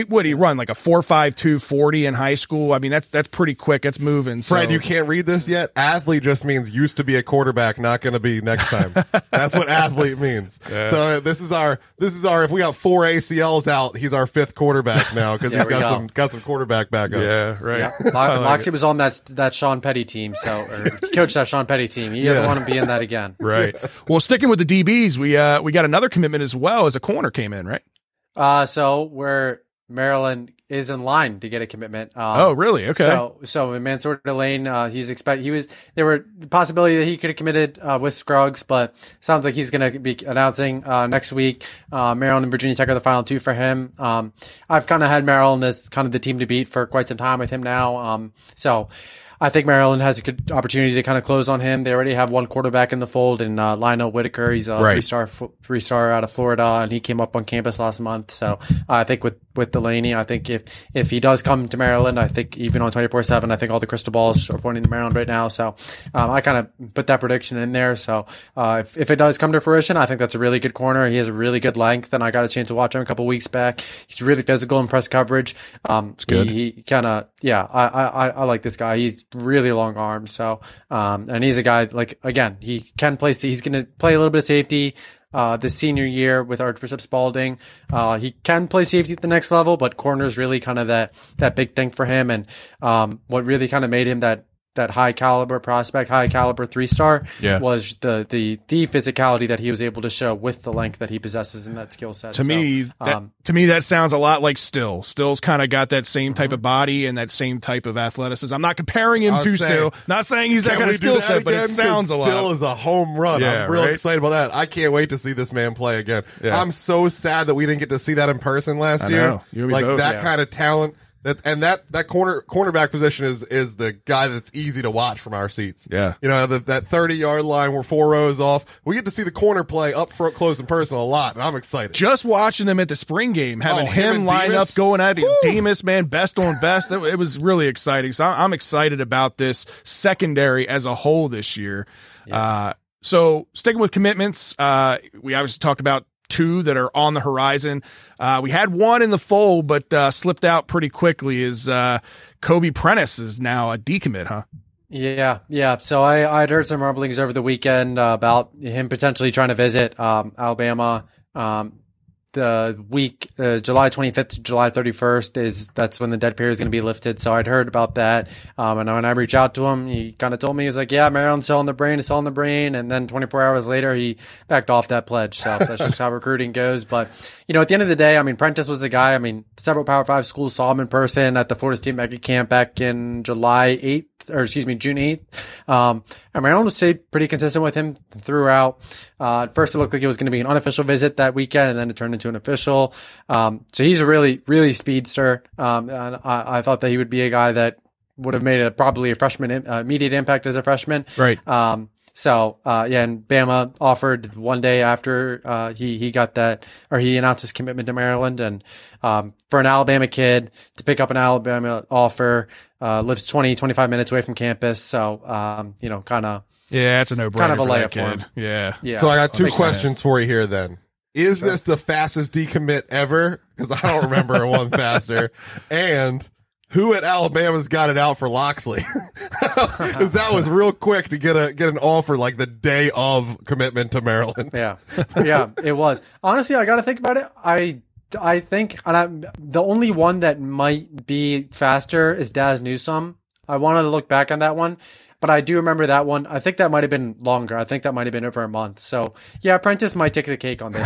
B: run? Like a four five two forty in high school? I mean, that's that's pretty quick. It's moving. So.
C: Fred, you can't read this yet? Athlete just means used to be a quarterback, not going to be next time. That's what athlete means. Yeah. So uh, this is our this is our if we got four A C Ls out, he's our fifth quarterback now because he's got go. some got some quarterback backup.
B: Yeah, right.
D: Yeah. Mo- like Moxie it. was on that that Sean Petty team, so or coached that Sean Petty team. He doesn't yeah. want to be in that again.
B: Right. Well, sticking with the D Bs, we uh we got another commitment as well as a corner came in, right?
D: Uh, so where Maryland is in line to get a commitment. Um,
B: oh, really? Okay.
D: So, so in Mansour Delane, uh, he's expect he was there were possibility that he could have committed uh, with Scruggs, but sounds like he's going to be announcing uh, next week. Uh, Maryland and Virginia Tech are the final two for him. Um, I've kind of had Maryland as kind of the team to beat for quite some time with him now. Um, so. I think Maryland has a good opportunity to kind of close on him. They already have one quarterback in the fold in uh, Lionel Whitaker. He's a right. three-star three-star out of Florida, and he came up on campus last month. So uh, I think with, with Delaney, I think if if he does come to Maryland, I think even on twenty-four seven, I think all the crystal balls are pointing to Maryland right now. So um, I kind of put that prediction in there. So uh, if, if it does come to fruition, I think that's a really good corner. He has a really good length, and I got a chance to watch him a couple weeks back. He's really physical in press coverage. Um,
B: it's good.
D: He, he kind of, yeah, I, I, I like this guy. He's really long arms. So, um, and he's a guy like, again, he can play, he's going to play a little bit of safety, uh, this senior year with Archbishop Spalding. Uh, he can play safety at the next level, but corner is really kind of that, that big thing for him. And, um, what really kind of made him that, that high caliber prospect, high caliber three star
B: yeah.
D: was the, the, the physicality that he was able to show with the length that he possesses in that skill set.
B: To
D: so,
B: me, that, um, to me, that sounds a lot like Still. Still's kind of got that same type mm-hmm. of body and that same type of athleticism. I'm not comparing him to Still. Not saying he's that kind of skill set, but it sounds a lot.
C: Still is a home run.
B: Yeah,
C: I'm real
B: right?
C: excited about that. I can't wait to see this man play again.
B: Yeah.
C: I'm so sad that we didn't get to see that in person last
B: I
C: year.
B: know. You
C: like
B: both,
C: that
B: yeah.
C: kind of talent. That and that that corner cornerback position is is the guy that's easy to watch from our seats.
B: Yeah,
C: you know the, that thirty yard line, we're four rows off. We get to see the corner play up front, close, and personal a lot, and I'm excited.
B: Just watching them at the spring game, having
C: oh,
B: him,
C: him
B: line
C: Demas?
B: up, going at it, Demas, man, best on best. It, it was really exciting. So I'm excited about this secondary as a whole this year. Yeah. Uh, so sticking with commitments, uh, we obviously talked about two that are on the horizon. Uh, we had one in the fold, but uh, slipped out pretty quickly. Is uh, Kobe Prentice is now a decommit, huh?
D: Yeah, yeah. So I I'd heard some rumblings over the weekend uh, about him potentially trying to visit um, Alabama. Um, the week uh, July twenty-fifth to July thirty-first is that's when the dead period is going to be lifted. So I'd heard about that, um, and when I reached out to him, he kind of told me, he was like, "Yeah, Maryland's still on the brain, it's still on the brain." And then twenty-four hours later, he backed off that pledge. So that's just how recruiting goes. But you know, at the end of the day, I mean, Prentice was the guy. I mean, several Power Five schools saw him in person at the Florida State Mega Camp back in July eighth, or excuse me, June eighth. Um, and Maryland stayed pretty consistent with him throughout. Uh, at first, it looked like it was going to be an unofficial visit that weekend, and then it turned into an official. Um, so he's a really, really speedster. Um, and I, I thought that he would be a guy that would have made a probably a freshman uh, immediate impact as a freshman.
B: Right.
D: Um, so, uh, yeah, and Bama offered one day after, uh, he, he got that, or he announced his commitment to Maryland. And, um, for an Alabama kid to pick up an Alabama offer, uh, lives twenty, twenty-five minutes away from campus. So, um, you know, kind of,
B: yeah, it's a no brainer.
D: Kind of a
B: for
D: layup
B: that
D: for him.
B: kid. Yeah.
D: Yeah.
C: So I got two
B: Makes
C: questions
B: sense.
C: for you here then. Is this the fastest decommit ever? Because I don't remember one faster. And who at Alabama's got it out for Loxley? Because that was real quick to get a get an offer like the day of commitment to Maryland.
D: Yeah, yeah, it was. Honestly, I got to think about it. I I think, and I, the only one that might be faster is Daz Newsome. I wanted to look back on that one, but I do remember that one. I think that might have been longer. I think that might have been over a month. So yeah, Prentice might take the cake on this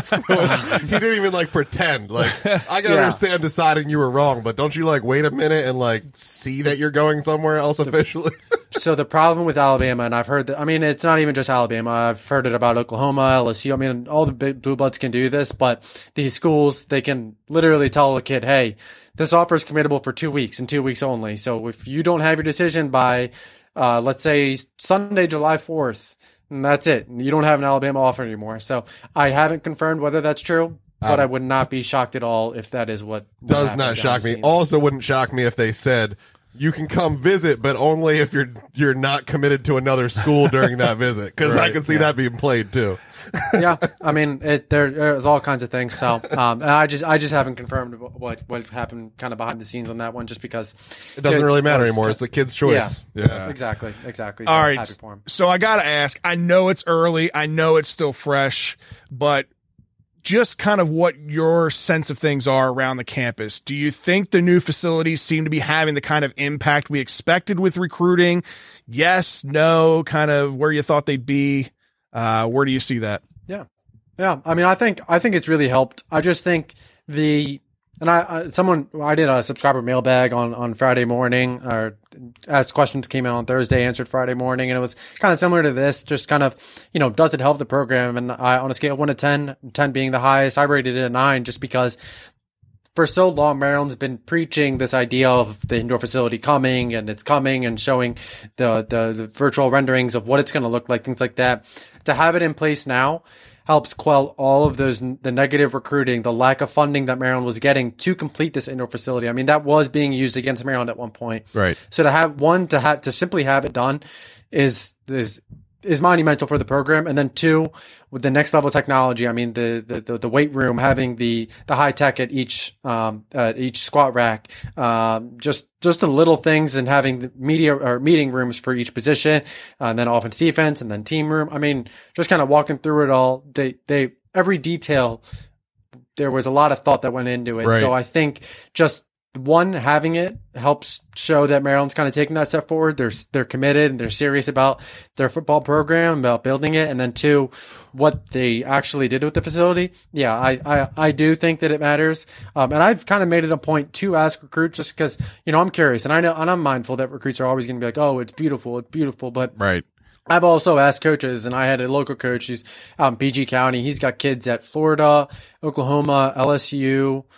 D: one.
C: He didn't even like pretend. Like, I can
D: Yeah.
C: understand deciding you were wrong, but don't you like wait a minute and like see that you're going somewhere else officially?
D: So the problem with Alabama, and I've heard that, I mean, it's not even just Alabama. I've heard it about Oklahoma, L S U. I mean, all the big blue bloods can do this, but these schools, they can literally tell a kid, hey, this offer is committable for two weeks and two weeks only. So if you don't have your decision by, uh, let's say Sunday, July fourth, and that's it. You don't have an Alabama offer anymore. So I haven't confirmed whether that's true, but
C: Um,
D: I would not be shocked at all if that is what, what
C: Does
D: happened
C: not
D: behind
C: shock
D: the
C: me.
D: scenes.
C: Also wouldn't shock me if they said, you can come visit, but only if you're you're not committed to another school during that visit. Because I
B: Right,
C: can see
D: yeah.
C: that being played too.
D: Yeah, I mean, it, there, there's all kinds of things. So, um, and I just, I just haven't confirmed what what happened kind of behind the scenes on that one, just because
C: It doesn't really matter
D: was-
C: anymore. It's the kid's choice.
D: Yeah, exactly, exactly. So
B: All right.
D: happy for him.
B: So I got to ask, I know it's early. I know it's still fresh, but just kind of what your sense of things are around the campus. Do you think the new facilities seem to be having the kind of impact we expected with recruiting? Yes, no, kind of where you thought they'd be. Uh, where do you see that?
D: Yeah, yeah. I mean, I think I think it's really helped. I just think the and I, I someone I did a subscriber mailbag on on Friday morning, or asked questions, came out on Thursday, answered Friday morning, and it was kind of similar to this. Just kind of, you know, does it help the program? And I, on a scale of one to ten, ten being the highest, I rated it a nine, just because for so long, Maryland's been preaching this idea of the indoor facility coming, and it's coming, and showing the, the, the virtual renderings of what it's going to look like, things like that. To have it in place now helps quell all of those, the negative recruiting, the lack of funding that Maryland was getting to complete this indoor facility. I mean, that was being used against Maryland at one point.
B: Right.
D: So to have one, to have, to simply have it done is, is, is monumental for the program. And then two, with the next level technology, I mean, the, the, the, the weight room, having the, the high tech at each, um, at each squat rack, um, just, just the little things, and having the media or meeting rooms for each position, uh, and then offense, defense, and then team room. I mean, just kind of walking through it all. They, they, every detail, there was a lot of thought that went into it.
B: Right.
D: So I think just, one, having it helps show that Maryland's kind of taking that step forward. They're they're committed and they're serious about their football program, about building it. And then two, what they actually did with the facility. Yeah, I I, I do think that it matters. Um, and I've kind of made it a point to ask recruits, just because, you know, I'm curious, and I know, and I'm mindful that recruits are always going to be like, oh, it's beautiful, it's beautiful, but
B: Right.
D: I've also asked coaches, and I had a local coach who's out in P G County. He's got kids at Florida, Oklahoma, L S U,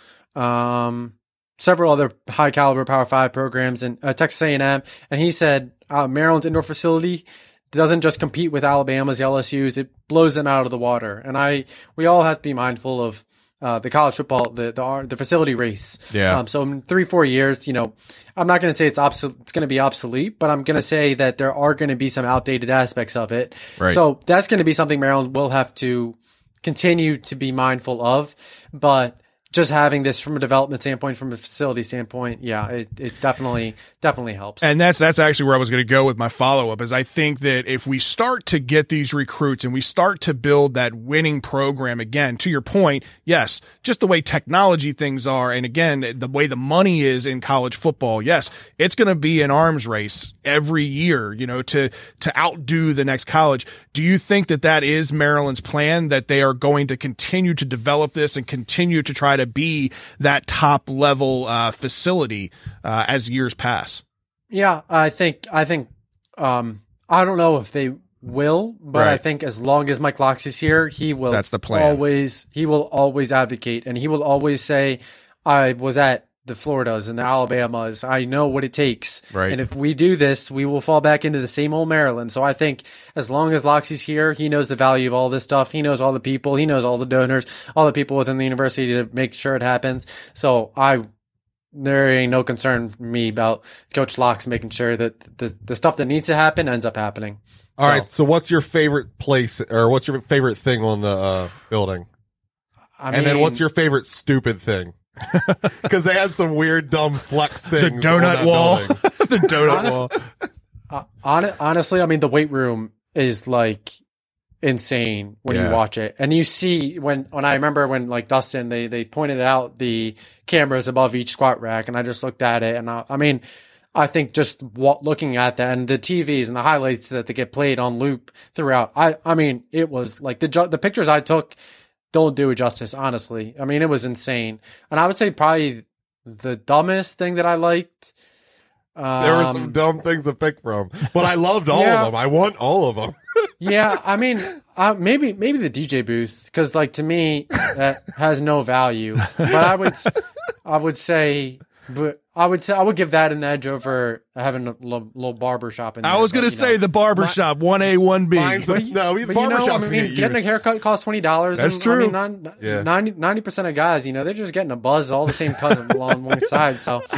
D: um, several other high caliber Power Five programs, and uh, Texas A and M. And he said uh, Maryland's indoor facility doesn't just compete with Alabama's, the L S U's; it blows them out of the water. And I, we all have to be mindful of uh, the college football, the the the facility race.
B: Yeah.
D: Um, so in three, four years, you know, I'm not going to say it's obsolete. It's going to be obsolete, but I'm going to say that there are going to be some outdated aspects of it.
B: Right.
D: So that's going to be something Maryland will have to continue to be mindful of, but just having this from a development standpoint, from a facility standpoint, yeah, it, it definitely, definitely helps.
B: And that's that's actually where I was going to go with my follow-up, is I think that if we start to get these recruits and we start to build that winning program again, to your point, yes, just the way technology things are, and again, the way the money is in college football, yes, it's going to be an arms race every year, you know, to to outdo the next college. Do you think that that is Maryland's plan, that they are going to continue to develop this and continue to try to be that top level uh, facility uh, as years pass?
D: Yeah, I think, I think, um, I don't know if they will, but
B: Right.
D: I think as long as Mike Locks is here, he will
B: That's the plan.
D: always, he will always advocate, and he will always say, I was at the Floridas and the Alabamas. I know what it takes.
B: Right.
D: And if we do this, we will fall back into the same old Maryland. So I think as long as Loxie's here, he knows the value of all this stuff. He knows all the people. He knows all the donors, all the people within the university to make sure it happens. So I, there ain't no concern for me about Coach Locks making sure that the, the stuff that needs to happen ends up happening.
C: All
D: So,
C: right. So what's your favorite place, or what's your favorite thing on the uh, building?
D: I
C: And then
D: mean,
C: what's your favorite stupid thing? Because they had some weird, dumb flex
B: The
C: things.
B: donut
C: on that
B: wall.
C: building.
B: The donut
D: Honest-
B: wall.
D: Uh, hon- honestly, I mean, the weight room is like insane when
B: Yeah.
D: you watch it, and you see when when I remember when like Dustin they they pointed out the cameras above each squat rack, and I just looked at it, and I, I mean, I think just wa- looking at that and the T Vs and the highlights that they get played on loop throughout, I I mean, it was like the ju- the pictures I took don't do it justice, honestly. I mean, it was insane, and I would say probably the dumbest thing that I liked.
C: There were
D: um,
C: some dumb things to pick from, but I loved all
D: Yeah.
C: of them. I want all of them.
D: Yeah, I mean, uh, maybe maybe the D J booth, because like to me that has no value. But I would I would say, but I would say I would give that an edge over having a little, little barber shop in there.
B: I was
D: but,
B: going to
D: you
B: say
D: know.
B: the barber shop, one A, one B.
C: Mine's the,
D: But you-
C: no, these
D: But you know, I
C: barbershops
D: mean,
C: get
D: getting a
C: used.
D: haircut costs twenty dollars.
B: That's
D: and,
B: true.
D: I mean, non,
C: Yeah.
D: ninety ninety percent of guys, you know, they're just getting a buzz, all the same cut along one side. So,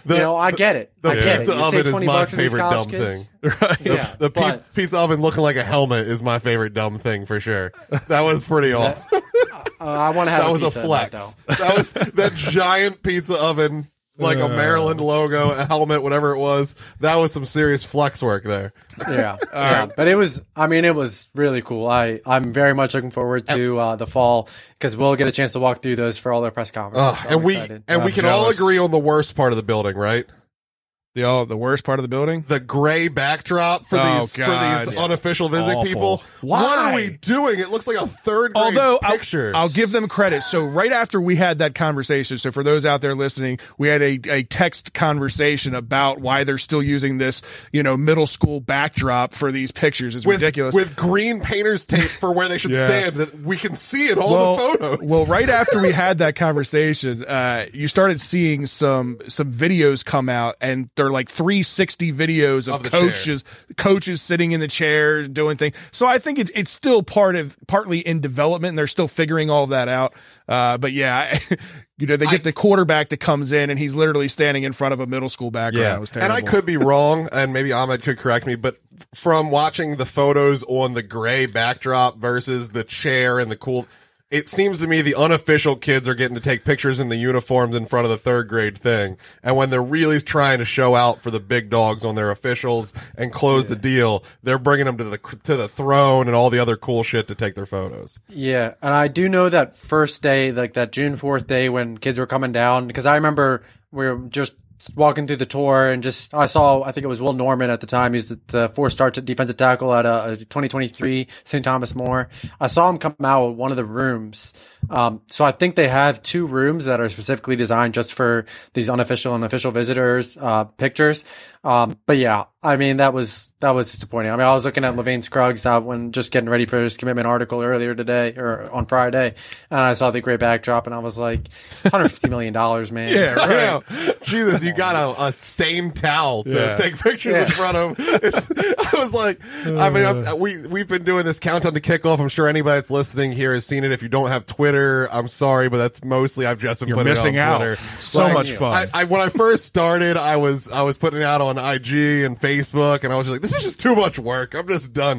C: The,
D: you know, I get it.
C: The
D: I get
C: pizza
D: it. You
C: oven
D: save
C: is
D: twenty
C: my
D: bucks for these
C: favorite
D: college
C: dumb
D: kids.
C: thing.
B: Right.
C: The,
D: Yeah,
C: the
D: but-
C: pizza, pizza oven looking like a helmet is my favorite dumb thing for sure. That was pretty awesome.
D: Uh, I want to have
C: That
D: a
C: was a
D: pizza in
C: flex.
D: That,
C: That was that giant pizza oven, like a Maryland logo, a helmet, whatever it was. That was some serious flex work there.
D: though. Yeah, yeah. But it was. I mean, it was really cool. I I'm very much looking forward to uh, the fall because we'll get a chance to walk through those for all their press conferences.
C: Uh,
D: so
C: and
D: I'm
C: we
D: excited.
C: and we
B: I'm
C: can all
B: jealous.
C: agree on the worst part of the building, right?
B: The oh, the worst part of the building.
C: The gray backdrop for
B: Oh,
C: these
B: God.
C: for these unofficial visiting
B: Awful.
C: people.
B: Why?
C: What are we doing? It looks like a third grade
B: Although
C: picture.
B: I'll, I'll give them credit. So right after we had that conversation, so for those out there listening, we had a, a text conversation about why they're still using this, you know, middle school backdrop for these pictures. It's
C: with,
B: ridiculous.
C: with green painter's tape for where they should
B: Yeah.
C: stand that we can see in all
B: well,
C: the photos.
B: well, right after we had that conversation, uh, you started seeing some some videos come out, and they're like three sixty videos of,
C: Of the
B: coaches coaches sitting in the chairs doing things. So I think it's it's still part of partly in development, and they're still figuring all of that out. Uh, but yeah, you know, they get
C: I-
B: the quarterback that comes in, and he's literally standing in front of a middle school background. It was
C: and
B: terrible.
C: I could be wrong, and maybe Ahmed could correct me, but from watching the photos on the gray backdrop versus the chair and the cool, it seems to me the unofficial kids are getting to take pictures in the uniforms in front of the third grade thing, and when they're really trying to show out for the big dogs on their officials and close the deal, they're bringing them to the to the throne and all the other cool shit to take their photos.
D: Yeah, and I do know that first day, like that June fourth day when kids were coming down, because I remember we were just walking through the tour and just I saw I think it was Will Norman at the time. He's the, the four-star t- defensive tackle at uh, twenty twenty-three Saint Thomas More. I saw him come out of one of the rooms. Um, so I think they have two rooms that are specifically designed just for these unofficial and official visitors uh, pictures. Um, but yeah, I mean that was that was disappointing. I mean I was looking at Levain Scruggs uh, when just getting ready for his commitment article earlier today or on Friday, and I saw the gray backdrop and I was like, one hundred fifty million dollars, man.
B: Yeah,
C: I
B: right.
C: know. Jesus, you got a, a stained towel to
B: Yeah.
C: take pictures
D: Yeah.
C: in front of. It's, I was like, I mean, I'm, we we've been doing this countdown to kickoff. I'm sure anybody that's listening here has seen it. If you don't have Twitter, I'm sorry, but that's mostly I've just been
B: You're
C: putting
B: missing
C: it on
B: out.
C: Twitter.
B: So
C: Like,
B: much fun.
C: I, I when I first started, I was I was putting it out on I G and Facebook, and I was just like, this is just too much work. I'm just done.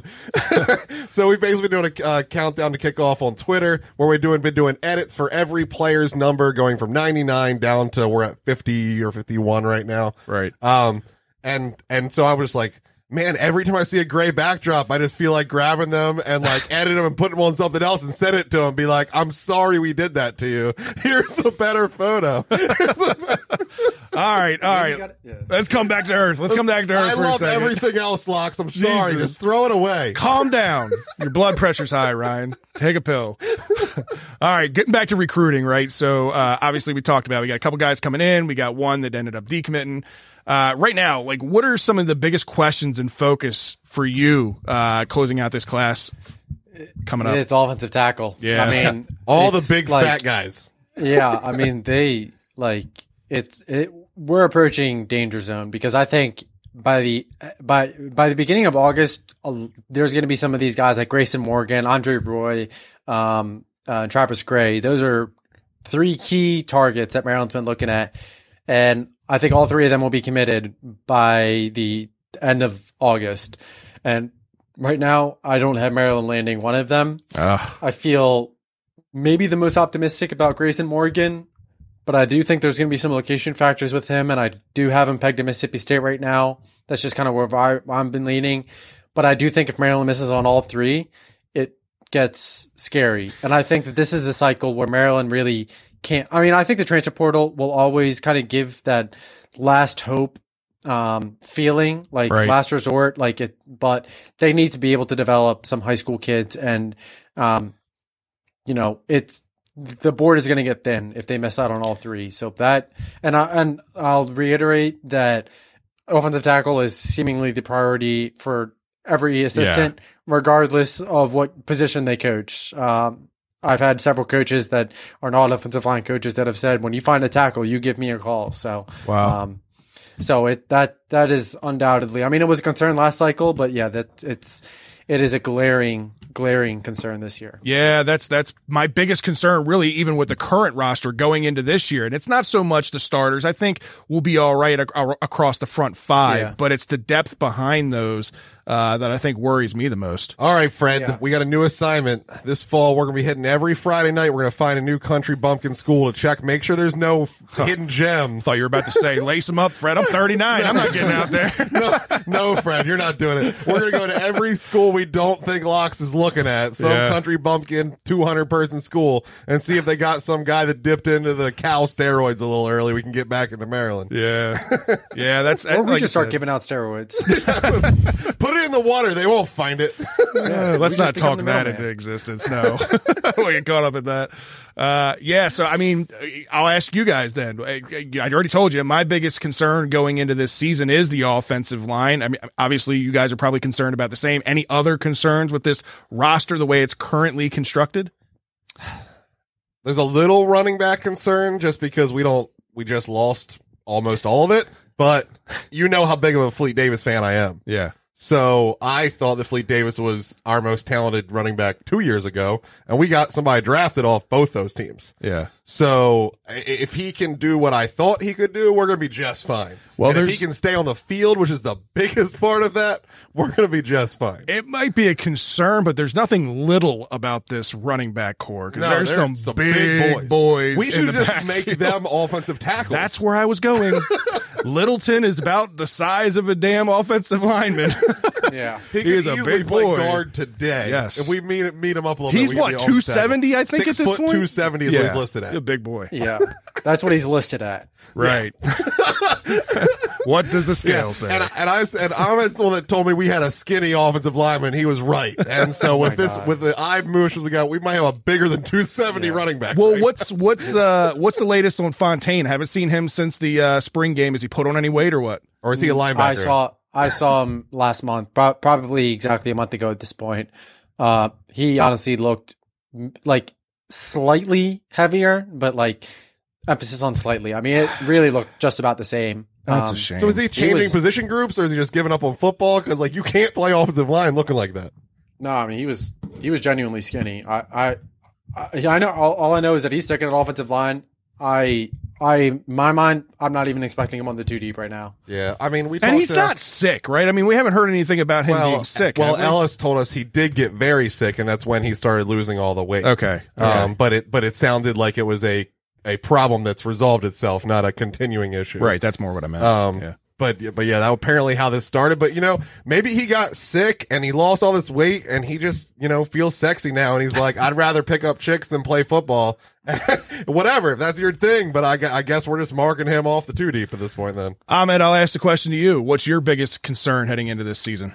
C: So we've basically been doing a uh, countdown to kickoff on Twitter, where we've doing been doing edits for every player's number, going from ninety-nine down to we're at fifty or fifty-one right now.
B: Right.
C: Um, and and so I was like, man, every time I see a gray backdrop, I just feel like grabbing them and like edit them and putting them on something else and send it to them. Be like, I'm sorry we did that to you. Here's a better photo. Here's a better-
B: All right, all right.
D: gotta- yeah.
B: Let's come back to earth. Let's come back to earth
C: I
B: for a
C: love
B: second.
C: everything else, Locks. I'm sorry.
B: Jesus.
C: Just throw it away.
B: Calm down. Your blood pressure's high, Ryan. Take a pill. All right, getting back to recruiting, right? So uh, obviously we talked about we got a couple guys coming in. We got one that ended up decommitting. Uh, right now, like, what are some of the biggest questions and focus for you uh, closing out this class coming up?
D: It's offensive tackle.
B: Yeah.
D: I mean,
C: All the
D: it's
C: big
D: like-
C: fat guys.
D: Yeah, I mean they like it's it. We're approaching danger zone because I think by the by by the beginning of August, uh, there's going to be some of these guys like Grayson Morgan, Andre Roy, um, uh, Travis Gray. Those are three key targets that Maryland's been looking at, and I think all three of them will be committed by the end of August. And right now, I don't have Maryland landing one of them.
B: Ugh.
D: I feel maybe the most optimistic about Grayson Morgan, but I do think there's going to be some location factors with him, and I do have him pegged to Mississippi State right now. That's just kind of where I, I've been leaning. But I do think if Maryland misses on all three, it gets scary. And I think that this is the cycle where Maryland really can't. I mean, I think the transfer portal will always kind of give that last hope um, feeling, like
B: Right.
D: last resort, like it. But they need to be able to develop some high school kids, and um, you know, it's the board is going to get thin if they miss out on all three. So that, and I and I'll reiterate that offensive tackle is seemingly the priority for every assistant, regardless of what position they coach. Um, I've had several coaches that are not offensive line coaches that have said, when you find a tackle, you give me a call. So,
B: Wow.
D: um, so it, that, that is undoubtedly. I mean, it was a concern last cycle, but yeah, that it's it is a glaring, glaring concern this year.
B: Yeah, that's that's my biggest concern, really, even with the current roster going into this year. And it's not so much the starters. I think we'll be all right ac- across the front five,
D: Yeah.
B: but it's the depth behind those uh, that I think worries me the most.
C: All right, Fred,
D: Yeah.
C: we got a new assignment. This fall, we're going to be hitting every Friday night. We're going to find a new country bumpkin school to check, make sure there's no f- hidden gems.
B: Thought you were about to say, lace them up, Fred. I'm thirty-nine. I'm not getting out there.
C: no, no, Fred, you're not doing it. We're going to go to every school we don't think Locks is looking at, some
B: Yeah.
C: country bumpkin two hundred person school, and see if they got some guy that dipped into the cow steroids a little early. We can get back into Maryland.
B: Yeah. Yeah, that's
D: Or we
B: like
D: just
B: you
D: start
B: said.
D: giving out steroids.
C: Put it in the water. They won't find it.
B: Uh, let's
D: just
B: not
D: become
B: talk
D: the
B: that
D: middleman.
B: into existence. No, we get caught up in that. Uh, yeah. So, I mean, I'll ask you guys then. I, I already told you my biggest concern going into this season is the offensive line. I mean, obviously, you guys are probably concerned about the same. Any other concerns with this roster, the way it's currently constructed?
C: There's a little running back concern just because we don't, we just lost almost all of it, but you know how big of a Fleet Davis fan I am.
B: Yeah.
C: So I thought that Fleet Davis was our most talented running back two years ago, and we got somebody drafted off both those teams.
B: Yeah.
C: So i- if he can do what I thought he could do, we're going to be just fine.
B: Well,
C: and if
B: there's-
C: he can stay on the field, which is the biggest part of that, we're going to be just fine.
B: It might be a concern, but there's nothing little about this running back core. 'Cause
C: No,
B: there's
C: they're
B: some, big, boys.
C: We
B: in
C: should
B: the
C: just
B: backfield.
C: make them offensive tackles.
B: That's where I was going. Littleton is about the size of a damn offensive lineman.
D: Yeah.
C: He,
B: He
C: could
B: is a
C: easily
B: big
C: play
B: boy.
C: guard today.
B: Yes.
C: If we meet meet him up a little
B: He's
C: bit. we
B: what,
C: could be
B: two
C: offensive tackle.
B: seventy, I think,
C: Six
B: at this
C: foot
B: point?
C: two seventy is what he's listed
B: He's a
C: at.
B: big boy.
D: Yeah. That's what he's listed at.
B: Right. What does the scale say?
C: And I, and I and Ahmed's the one that told me we had a skinny offensive lineman. He was right. And so with this,
D: God.
C: with the eye motions we got, we might have a bigger than two seventy
D: Yeah.
C: running back.
B: well,
C: right?
B: what's what's uh what's the latest on Fontaine? Haven't seen him since the uh, spring game. Has he put on any weight or what?
C: Or is he a linebacker?
D: I saw I saw him last month, pro- probably exactly a month ago at this point. Uh, he honestly looked m- like slightly heavier, but like emphasis on slightly. I mean, it really looked just about the same.
B: That's
D: Um,
B: a shame.
C: So is he changing
D: was-
C: position groups, or is he just giving up on football? Because like you can't play offensive line looking like that.
D: No, I mean he was he was genuinely skinny. I I I, I know all, all I know is that he's sticking at offensive line. I I in my mind I'm not even expecting him on the two deep right now.
C: Yeah, I mean we.
B: and
C: talked
B: he's
C: to-
B: not sick, right? I mean, we haven't heard anything about him
C: well,
B: being sick.
C: Well,
B: have we?
C: Ellis told us he did get very sick, and that's when he started losing all the weight.
B: Okay. okay.
C: Um, but it but it sounded like it was a a problem that's resolved itself, not a continuing issue.
B: right. That's more what I meant.
C: Um,
B: yeah.
C: But but yeah, that apparently how this started. But you know, maybe he got sick and he lost all this weight, and he just you know feels sexy now, and he's like, I'd rather pick up chicks than play football. Whatever, if that's your thing. But I, gu- I guess we're just marking him off the two deep at this point. Then
B: Ahmed, I'll ask the question to you. What's your biggest concern heading into this season?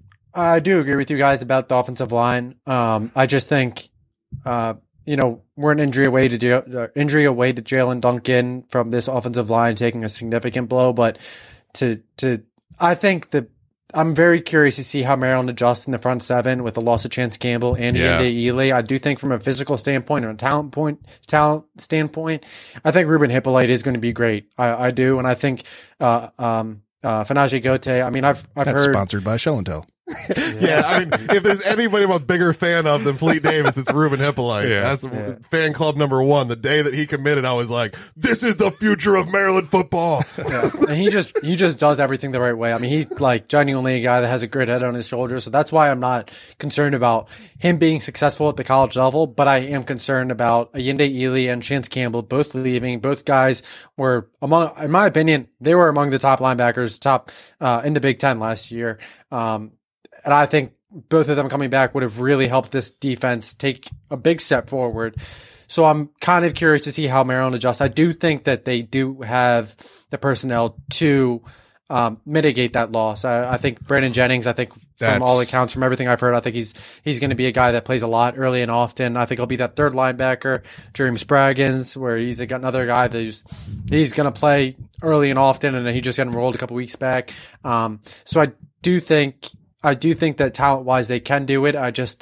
D: I do agree with you guys about the offensive line. Um, I just think, uh, you know, we're an injury away to Ja- uh, injury away to Jalen Duncan from this offensive line taking a significant blow. But to to, I think that I'm very curious to see how Maryland adjusts in the front seven with the loss of Chance Campbell and
B: Yeah.
D: Yende Ely. I do think from a physical standpoint and a talent point talent standpoint, I think Ruben Hippolyte is going to be great. I, I do, and I think uh, um, uh, Fanaje Gote. I mean, I've I've
B: That's
D: heard.
B: sponsored by Shell and Tell.
C: yeah, I mean, if there's anybody I'm a bigger fan of than Fleet Davis, it's Ruben Hippolyte.
B: Yeah.
C: That's
D: Yeah.
C: fan club number one. The day that he committed, I was like, this is the future of Maryland football.
D: Yeah. And he just he just does everything the right way. I mean, he's like genuinely a guy that has a great head on his shoulders. So that's why I'm not concerned about him being successful at the college level, but I am concerned about Yende Ely and Chance Campbell both leaving. Both guys were among, in my opinion, they were among the top linebackers, top uh, in the Big Ten last year. Um, and I think both of them coming back would have really helped this defense take a big step forward. So I'm kind of curious to see how Maryland adjusts. I do think that they do have the personnel to um, mitigate that loss. I, I think Brandon Jennings, I think
B: That's-
D: from all accounts, from everything I've heard, I think he's he's going to be a guy that plays a lot early and often. I think he'll be that third linebacker, Jeremy Spraggins, where he's a, another guy that's he's going to play early and often, and he just got enrolled a couple weeks back. Um, so I do think I do think that talent wise they can do it. I just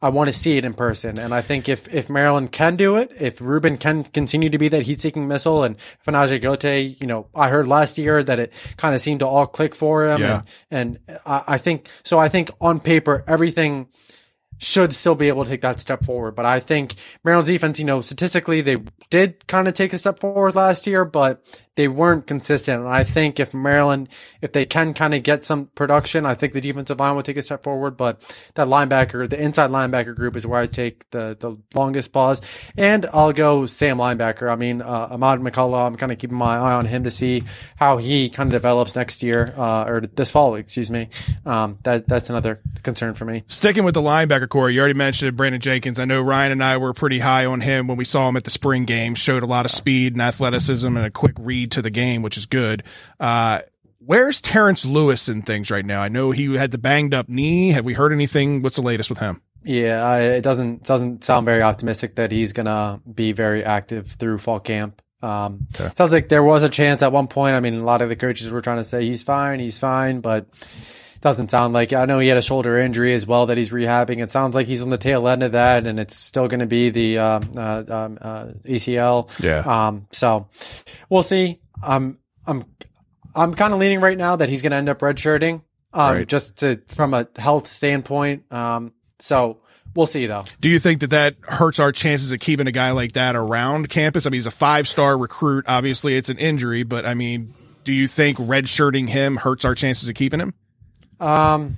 D: I want to see it in person. And I think if, if Maryland can do it, if Ruben can continue to be that heat-seeking missile, and Fanaje Gote, you know, I heard last year that it kind of seemed to all click for him.
B: Yeah.
D: And, and I, I think, so I think on paper, everything should still be able to take that step forward. But I think Maryland's defense, you know, statistically, they did kind of take a step forward last year, but they weren't consistent. And I think if Maryland, if they can kind of get some production, I think the defensive line will take a step forward. But that linebacker, the inside linebacker group is where I take the, the longest pause. And I'll go Sam linebacker. I mean, uh, Ahmad McCullough, I'm kind of keeping my eye on him to see how he kind of develops next year, uh, or this fall, excuse me. Um, that, that's another concern for me.
B: Sticking with the linebacker core, you already mentioned Brandon Jenkins. I know Ryan and I were pretty high on him when we saw him at the spring game. Showed a lot of speed and athleticism and a quick read to the game, which is good. Uh, where's Terrence Lewis in things right now? I know he had the banged up knee. Have we heard anything? What's the latest with him?
D: Yeah, I, it doesn't doesn't sound very optimistic that he's gonna be very active through fall camp. Um, okay. Sounds like there was a chance at one point. I mean, a lot of the coaches were trying to say he's fine, he's fine, but doesn't sound like. I know he had a shoulder injury as well that he's rehabbing. It sounds like he's on the tail end of that, and it's still going to be the uh, uh, um, uh, A C L.
B: Yeah.
D: Um. So we'll see. I'm I'm I'm kind of leaning right now that he's going to end up redshirting. Um.
B: Right.
D: Just to, from a health standpoint. Um. So we'll see though.
B: Do you think that that hurts our chances of keeping a guy like that around campus? I mean, he's a five-star recruit. Obviously, it's an injury, but I mean, do you think redshirting him hurts our chances of keeping him?
D: Um,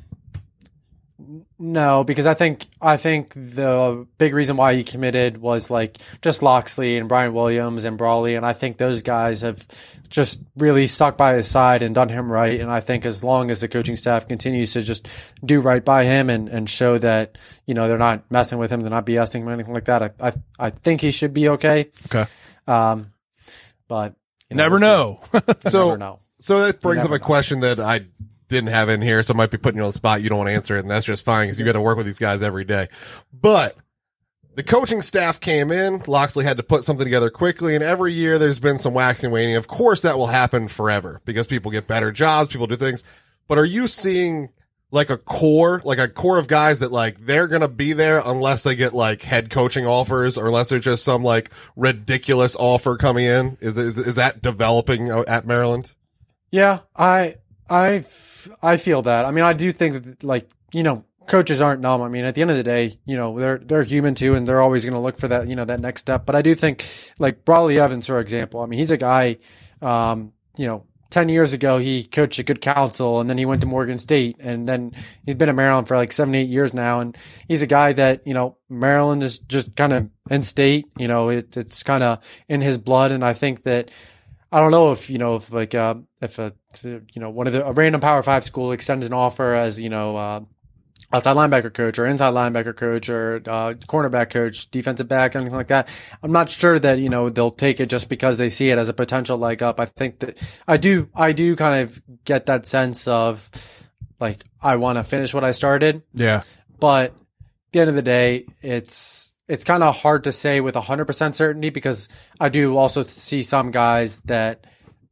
D: no, because I think I think the big reason why he committed was like just Loxley and Brian Williams and Brawley, and I think those guys have just really stuck by his side and done him right. And I think as long as the coaching staff continues to just do right by him and, and show that, you know, they're not messing with him, they're not BSing him or anything like that, I I, I think he should be okay.
B: Okay.
D: Um, but you know,
B: never
D: we'll
B: know.
C: so
D: never know.
C: So that brings up a
D: know.
C: question that I didn't have in here, so I might be putting you on the spot. You don't want to answer it, and that's just fine because you got to work with these guys every day. But the coaching staff came in. Loxley had to put something together quickly, and every year there's been some waxing and waning. Of course, that will happen forever because people get better jobs, people do things. But are you seeing like a core, like a core of guys that like they're going to be there unless they get like head coaching offers or unless there's just some like ridiculous offer coming in? Is is, is that developing at Maryland?
D: Yeah, I I I feel that. I mean, I do think that, like, you know, coaches aren't numb. I mean, at the end of the day, you know, they're they're human too, and they're always going to look for that, you know, that next step. But I do think, like, Brawley Evans, for example, I mean, he's a guy, um, you know, ten years ago, he coached at Good Counsel, and then he went to Morgan State, and then he's been at Maryland for like seven, eight years now. And he's a guy that, you know, Maryland is just kind of in state, you know, it, it's kind of in his blood. And I think that, I don't know if, you know, if like, uh, if a, you know, one of the, a random Power Five school extends an offer as, you know, uh, outside linebacker coach or inside linebacker coach or uh, cornerback coach, defensive back, anything like that. I'm not sure that, you know, they'll take it just because they see it as a potential leg up. I think that I do, I do kind of get that sense of like, I want to finish what I started.
B: Yeah.
D: But at the end of the day, it's, it's kind of hard to say with one hundred percent certainty because I do also see some guys that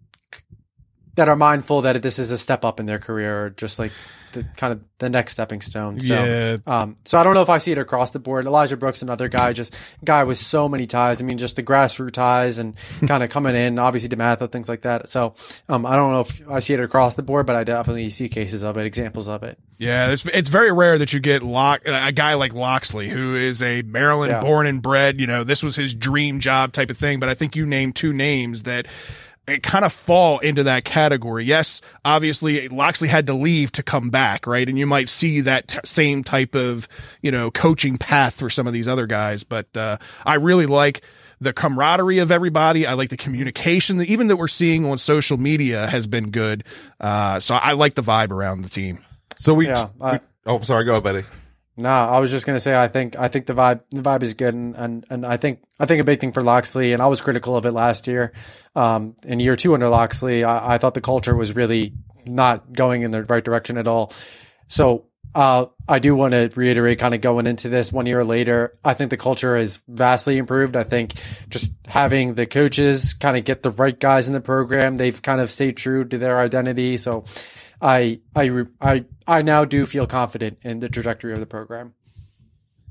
D: that are mindful that this is a step up in their career or just like the kind of the next stepping stone. So,
B: yeah.
D: um, so I don't know if I see it across the board. Elijah Brooks, another guy, just guy with so many ties. I mean, just the grassroots ties and kind of coming in, obviously DeMatha, things like that. So, um, I don't know if I see it across the board, but I definitely see cases of it, examples of it.
B: Yeah, it's it's very rare that you get Lock, a guy like Loxley, who is a Maryland
D: Yeah.
B: born and bred. You know, this was his dream job type of thing. But I think you named two names that it kind of fall into that category. Yes, obviously Loxley had to leave to come back, right? And you might see that t- same type of, you know, coaching path for some of these other guys. But uh, I really like the camaraderie of everybody. I like the communication that even that we're seeing on social media has been good. Uh, so I like the vibe around the team.
C: So we,
D: Yeah, I-
C: we oh, sorry, go ahead, Betty.
D: No, I was just gonna say I think I think the vibe the vibe is good and, and, and I think I think a big thing for Loxley, and I was critical of it last year. Um, in year two under Loxley, I, I thought the culture was really not going in the right direction at all. So uh, I do want to reiterate, kind of going into this one year later, I think the culture is vastly improved. I think just having the coaches kind of get the right guys in the program, they've kind of stayed true to their identity. So I, I, I, I now do feel confident in the trajectory of the program.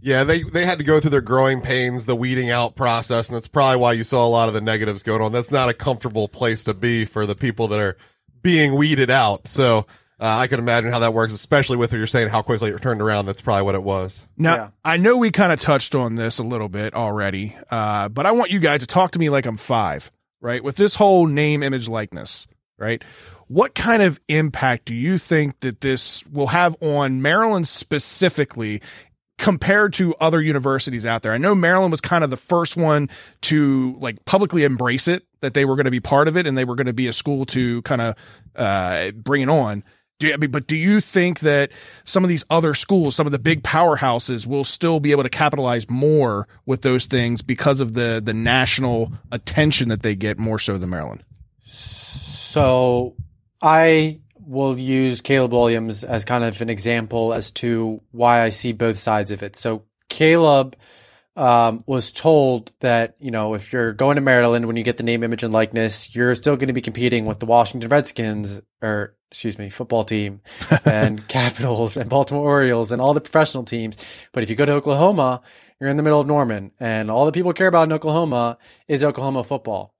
C: Yeah, they they had to go through their growing pains, the weeding out process, and that's probably why you saw a lot of the negatives going on. That's not a comfortable place to be for the people that are being weeded out. So uh, I can imagine how that works, especially with what you're saying, how quickly it turned around. That's probably what it was.
B: Now,
D: Yeah.
B: I know we kind of touched on this a little bit already, uh, but I want you guys to talk to me like I'm five, right? With this whole name, image, likeness, right? What kind of impact do you think that this will have on Maryland specifically compared to other universities out there? I know Maryland was kind of the first one to like publicly embrace it, that they were going to be part of it and they were going to be a school to kind of uh, bring it on. Do you, I mean, but do you think that some of these other schools, some of the big powerhouses will still be able to capitalize more with those things because of the, the national attention that they get more so than Maryland?
D: So I will use Caleb Williams as kind of an example as to why I see both sides of it. So Caleb um, was told that, you know, if you're going to Maryland, when you get the name, image, and likeness, you're still going to be competing with the Washington Redskins, or excuse me, football team, and Capitals and Baltimore Orioles and all the professional teams. But if you go to Oklahoma, you're in the middle of Norman, and all that people care about in Oklahoma is Oklahoma football.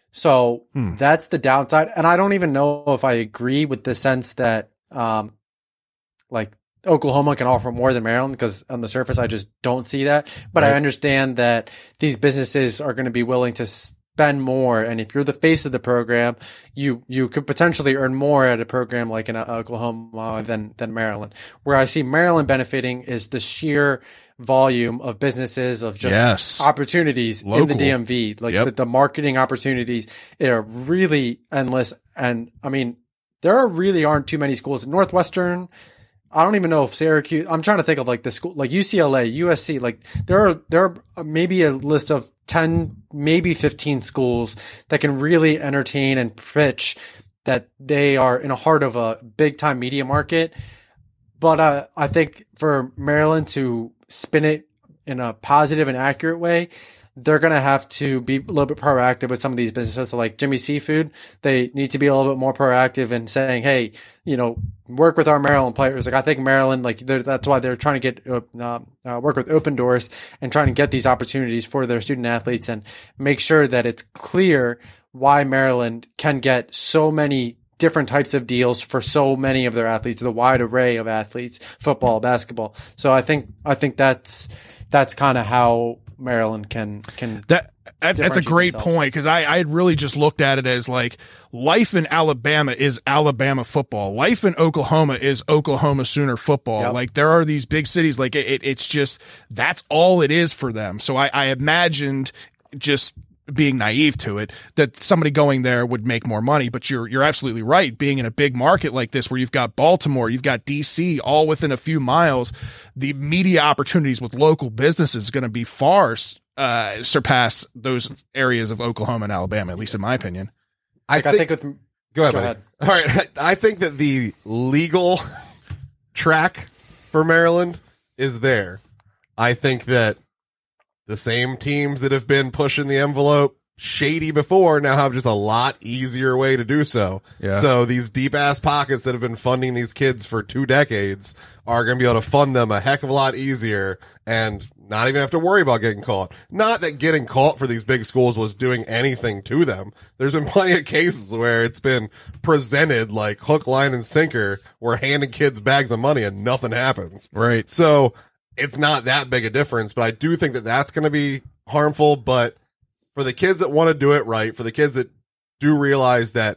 D: So hmm. that's the downside. And I don't even know if I agree with the sense that, um, like, Oklahoma can offer more than Maryland, because on the surface, I just don't see that. But right. I understand that these businesses are going to be willing to spend more. And if you're the face of the program, you, you could potentially earn more at a program like in Oklahoma than, than Maryland. Where I see Maryland benefiting is the sheer volume of businesses, of just
B: yes.
D: opportunities Local. in the D M V. Like
B: yep.
D: the, the marketing opportunities are really endless. And I mean, there are really aren't too many schools. Northwestern, I don't even know if Syracuse, I'm trying to think of like the school, like U C L A, U S C, like there are, there are maybe a list of ten, maybe fifteen schools that can really entertain and pitch that they are in the heart of a big time media market. But uh, I think for Maryland to spin it in a positive and accurate way, they're going to have to be a little bit proactive with some of these businesses. So like Jimmy Seafood, they need to be a little bit more proactive in saying, hey, you know, work with our Maryland players. Like I think Maryland, like that's why they're trying to get, uh, uh, work with Open Doors and trying to get these opportunities for their student athletes and make sure that it's clear why Maryland can get so many different types of deals for so many of their athletes, the wide array of athletes, football, basketball. So I think, I think that's, that's kind of how Maryland can, can
B: that, that that's a great
D: themselves.
B: point. Cause I, I had really just looked at it as like life in Alabama is Alabama football. Life in Oklahoma is Oklahoma Sooner football.
D: Yep.
B: Like there are these big cities, like it, it, it's just, that's all it is for them. So I, I imagined just being naive to it, that somebody going there would make more money. But you're you're absolutely right. Being in a big market like this, where you've got Baltimore, you've got D C, all within a few miles, the media opportunities with local businesses is going to be far uh, surpass those areas of Oklahoma and Alabama, at least in my opinion.
C: I,
D: like,
C: think,
D: I think with
C: go ahead,
D: go
C: buddy.
D: ahead.
C: All right, I think that the legal track for Maryland is there. I think that the same teams that have been pushing the envelope shady before now have just a lot easier way to do so.
B: Yeah.
C: So these deep ass pockets that have been funding these kids for two decades are going to be able to fund them a heck of a lot easier and not even have to worry about getting caught. Not that getting caught for these big schools was doing anything to them. There's been plenty of cases where it's been presented like hook, line, and sinker. We're handing kids bags of money and nothing happens.
B: Right.
C: So it's not that big a difference, but I do think that that's going to be harmful. But for the kids that want to do it right, for the kids that do realize that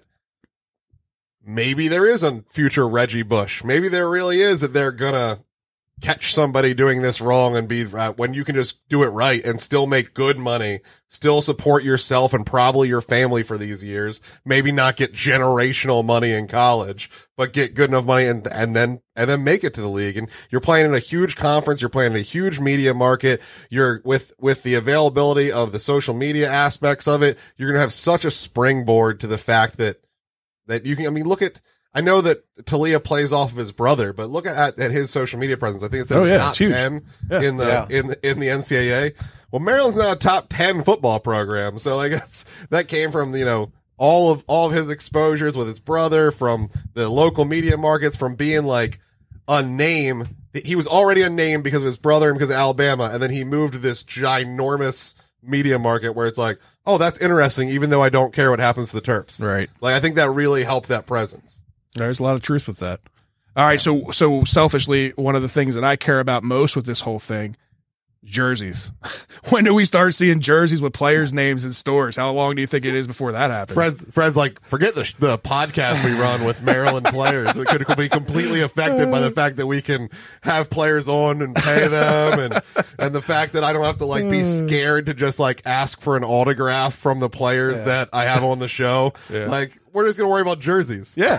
C: maybe there is a future Reggie Bush, maybe there really is, that they're going to catch somebody doing this wrong and be uh, when you can just do it right and still make good money, still support yourself and probably your family for these years, maybe not get generational money in college, but get good enough money and, and then, and then make it to the league. And you're playing in a huge conference. You're playing in a huge media market. You're with, with the availability of the social media aspects of it. You're going to have such a springboard to the fact that, that you can, I mean, look at, I know that Talia plays off of his brother, but look at, at his social media presence. I think it's in
B: oh,
C: his
B: yeah,
C: top
B: it's huge.
C: ten
B: yeah.
C: in the,
D: yeah.
C: in, in the N C double A. Well, Maryland's now a top ten football program. So like that's, that came from, you know, all of, all of his exposures with his brother, from the local media markets, from being like a name he was already a name because of his brother and because of Alabama, and then he moved to this ginormous media market where it's like, oh, that's interesting, even though I don't care what happens to the Terps.
B: Right.
C: Like, I think that really helped that presence.
B: There's a lot of truth with that. All right, so so selfishly, one of the things that I care about most with this whole thing, jerseys. When do we start seeing jerseys with players' names in stores? How long do you think it is before that happens?
C: Fred's, Fred's like, forget the, the podcast we run with Maryland players. It could be completely affected by the fact that we can have players on and pay them, and and the fact that I don't have to like be scared to just like ask for an autograph from the players
B: Yeah.
C: that I have on the show.
B: Yeah.
C: Like, we're just gonna worry about jerseys.
B: Yeah.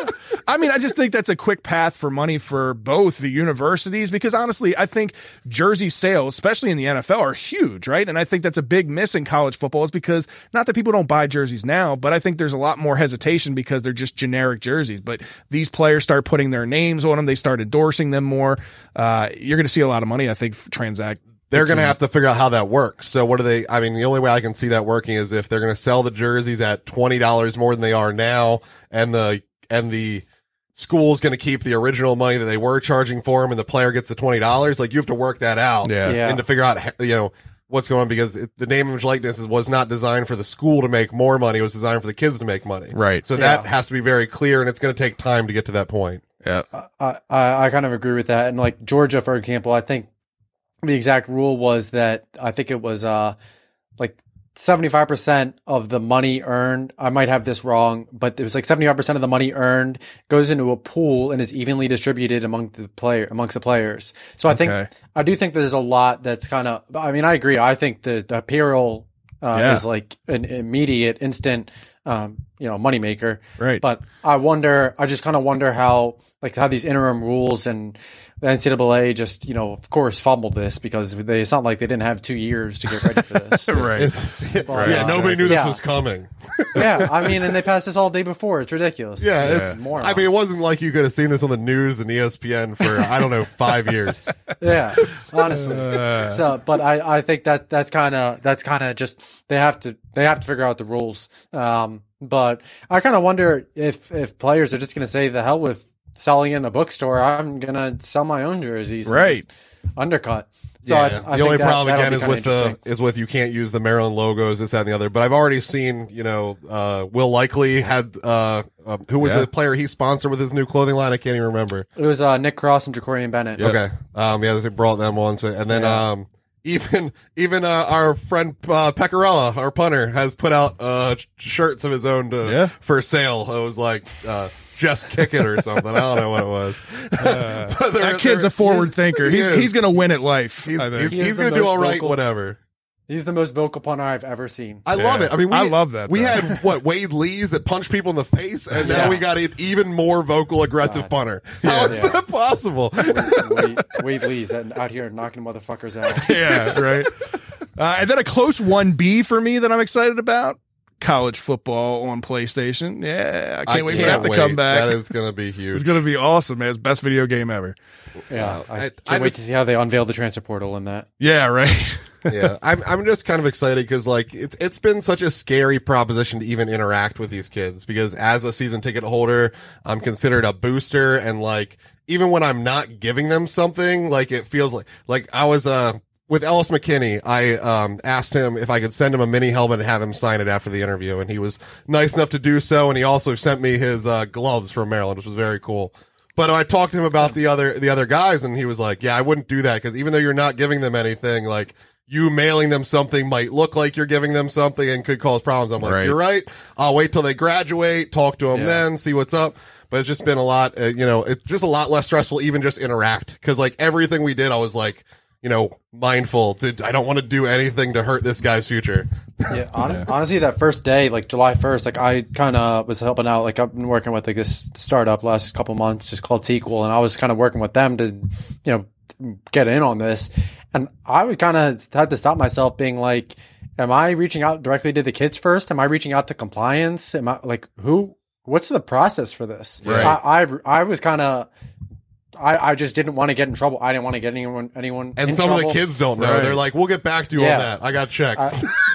B: I mean, I just think that's a quick path for money for both the universities, because honestly, I think jersey sales, especially in the N F L, are huge, right? And I think that's a big miss in college football, is because not that people don't buy jerseys now, but I think there's a lot more hesitation because they're just generic jerseys. But these players start putting their names on them, they start endorsing them more. Uh, you're going to see a lot of money, I think, transact.
C: They're going to have to figure out how that works. So what do they, I mean, the only way I can see that working is if they're going to sell the jerseys at twenty dollars more than they are now, and the, and the school's going to keep the original money that they were charging for them, and the player gets the twenty dollars. Like, you have to work that out.
B: Yeah.
D: Yeah.
C: And to figure out, you know, what's going on, because it, the name, image, likeness was not designed for the school to make more money. It was designed for the kids to make money.
B: Right.
C: So that
D: Yeah.
C: has to be very clear, and it's going to take time to get to that point.
B: Yeah.
D: I, I I kind of agree with that. And like Georgia, for example, I think the exact rule was that I think it was uh like seventy-five percent of the money earned. I might have this wrong, but it was like seventy-five percent of the money earned goes into a pool and is evenly distributed among the player amongst the players. So I think
B: Okay.
D: I do think there's a lot that's kind of. I mean, I agree. I think the the payroll uh,
B: Yeah.
D: is like an immediate, instant, um, you know, moneymaker.
B: Right.
D: But I wonder, I just kind of wonder how, like, how these interim rules and the N C double A just, you know, of course, fumbled this because they, it's not like they didn't have two years to get ready for this.
B: Right.
C: It's,
D: Right.
C: yeah, nobody knew this
D: Yeah.
C: was coming.
D: Yeah, I mean, and they passed this all day before. It's ridiculous.
C: Yeah,
D: It's
C: it's,
D: morons.
C: I mean, it wasn't like you could have seen this on the news and E S P N for, I don't know, five years.
D: Yeah, honestly.
B: Uh.
D: So, but I, I think that that's kind of that's kind of just they have to they have to figure out the rules. Um, but I kind of wonder if if players are just going to say the hell with selling in the bookstore. I'm going to sell my own jerseys, and
B: Right.
D: just undercut. So
C: Yeah.
D: I, I
C: the
D: think
C: only
D: that,
C: problem
D: that'll
C: again
D: be
C: is
D: kinda
C: with the
D: interesting.
C: is with you can't use the Maryland logos, this, that, and the other. But I've already seen, you know, uh, Will Likely had uh, uh who was
B: Yeah.
C: the player he sponsored with his new clothing line? I can't even remember.
D: It was uh, Nick Cross and Jacorian Bennett.
C: Okay, um, yeah, they brought them on. So, and then
D: Yeah.
C: um, even even uh, our friend uh, Pecorella, our punter, has put out uh shirts of his own to,
B: Yeah.
C: for sale. It was like uh. Just kick it or something. I don't know what it was. But they're-
B: That kid's
C: they're-
B: a forward thinker.
C: he
B: He's
C: is.
B: he's going to win at life.
C: He's,
B: I think.
C: he's,
D: He is
C: he's
D: the
C: gonna do
D: most
C: all right,
D: vocal-
C: whatever.
D: He's the most vocal punter I've ever seen.
C: I love
B: Yeah.
C: it. I mean, we,
B: I love that,
C: We
B: though.
C: had what Wade Lees that punched people in the face, and now
D: Yeah.
C: we got an even more vocal, aggressive punter. How is
D: Yeah.
C: that possible?
D: Wade, Wade Lee's out here knocking motherfuckers out.
B: Yeah, right. Uh, and then a close one B for me that I'm excited about. College football on PlayStation. Yeah, I can't wait for that to
C: wait.
B: come back.
C: That is going to be
B: It's
C: huge.
B: going to be awesome, man. It's the best video game ever.
D: Yeah, I,
C: I-
D: can't
C: I
D: wait
C: just-
D: to see how they unveil the transfer portal in that.
B: Yeah, right.
C: yeah, I'm I'm just kind of excited because like it's it's been such a scary proposition to even interact with these kids, because as a season ticket holder, I'm considered a booster, and like even when I'm not giving them something, like it feels like like I was uh with Ellis McKinney, I um asked him if I could send him a mini helmet and have him sign it after the interview, and he was nice enough to do so, and he also sent me his uh gloves from Maryland, which was very cool. But I talked to him about the other the other guys, and he was like, "Yeah, I wouldn't do that, because even though you're not giving them anything, like you mailing them something might look like you're giving them something and could cause problems." I'm like,
B: Right.
C: "You're right. I'll wait till they graduate, talk to them
D: Yeah.
C: then, see what's up." But it's just been a lot, uh, you know, it's just a lot less stressful, even just interact, because like everything we did, I was like, you know, mindful. To, I don't want to do anything to hurt this guy's future.
D: Yeah, hon- honestly, that first day, like July first, like I kind of was helping out. Like I've been working with like this startup last couple months, just called Sequel, and I was kind of working with them to, you know, get in on this. And I would kind of had to stop myself, being like, "Am I reaching out directly to the kids first? Am I reaching out to compliance? Am I like who? What's the process for this?"
B: Right.
D: I I, I was kind of. I, I just didn't want to get in trouble. I didn't want to get anyone anyone
C: And
D: in
C: some
D: trouble.
C: of the kids don't know.
B: Right.
C: They're like, "We'll get back to you
D: Yeah.
C: on that. I got checked."
D: I,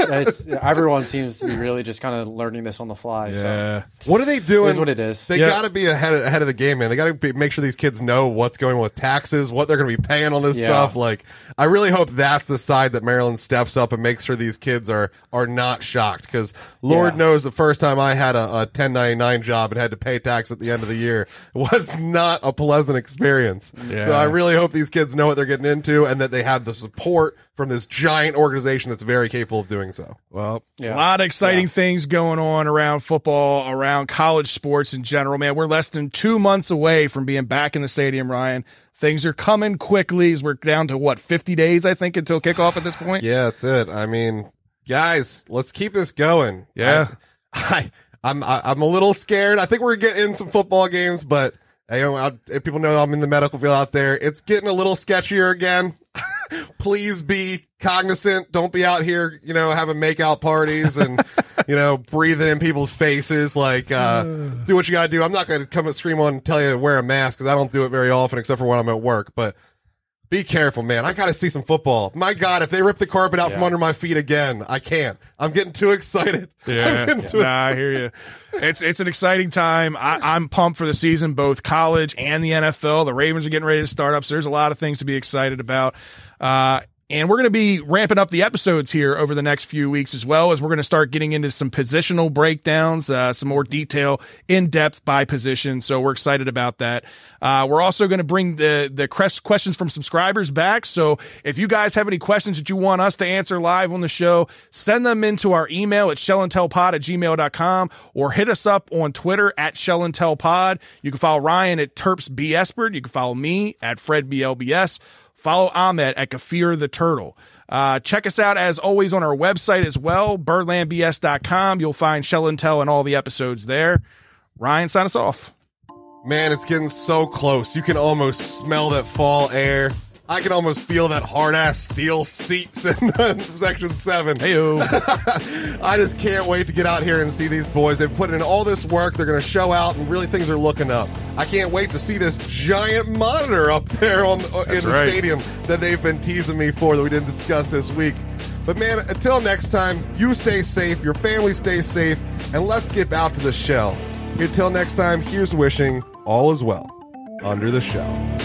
D: it's everyone seems to be really just kind of learning this on the fly.
B: Yeah.
D: So
C: What are they doing?
D: it is what it is.
C: They
B: Yeah.
C: got to be ahead of, ahead of the game, man. They got to make sure these kids know what's going on with taxes, what they're going to be paying on this
D: Yeah.
C: stuff. Like, I really hope that's the side that Maryland steps up and makes sure these kids are are not shocked. Because Lord
D: Yeah.
C: knows, the first time I had a, a ten ninety-nine job and had to pay tax at the end of the year was not a pleasant experience.
B: Yeah.
C: So I really hope these kids know what they're getting into and that they have the support from this giant organization that's very capable of doing so.
B: Well,
D: Yeah.
B: a lot of exciting
D: Yeah.
B: things going on around football, around college sports in general, man. We're less than two months away from being back in the stadium, Ryan. Things are coming quickly as we're down to, what, fifty days, I think, until kickoff at this point?
C: Yeah, that's it. I mean, guys, let's keep this going.
B: Yeah.
C: I, I, I'm I, I'm a little scared. I think we're getting in some football games, but you know, I, if people know I'm in the medical field out there, it's getting a little sketchier again. Please be cognizant. Don't be out here, you know, having makeout parties and, you know, breathing in people's faces. Like, uh, do what you gotta do. I'm not gonna come and scream on and tell you to wear a mask because I don't do it very often except for when I'm at work, but be careful, man. I got to see some football. My God, if they rip the carpet out
D: Yeah.
C: from under my feet again, I can't. I'm getting too excited.
B: Yeah,
C: I'm getting too
B: nah, I hear you. It's it's an exciting time. I, I'm pumped for the season, both college and the N F L. The Ravens are getting ready to start up, so there's a lot of things to be excited about. Uh, and we're going to be ramping up the episodes here over the next few weeks as well, as we're going to start getting into some positional breakdowns, uh, some more detail, in depth by position. So we're excited about that. Uh, we're also going to bring the the questions from subscribers back. So if you guys have any questions that you want us to answer live on the show, send them into our email at shellandtellpod at gmail dot com or hit us up on Twitter at shellandtellpod. You can follow Ryan at Terps B. Espert. You can follow me at Fred B L B S. Follow Ahmed at Kafir the Turtle. Uh, check us out, as always, on our website as well, birdland b s dot com. You'll find Shell and Tell and all the episodes there. Ryan, sign us off.
C: Man, it's getting so close. You can almost smell that fall air. I can almost feel that hard-ass steel seats in Section seven.
B: Heyo.
C: I just can't wait to get out here and see these boys. They've put in all this work. They're going to show out, and really things are looking up. I can't wait to see this giant monitor up there on in the
B: right.
C: stadium that they've been teasing me for that we didn't discuss this week. But, man, until next time, you stay safe, your family stays safe, and let's get out to the shell. Until next time, here's wishing all is well under the shell.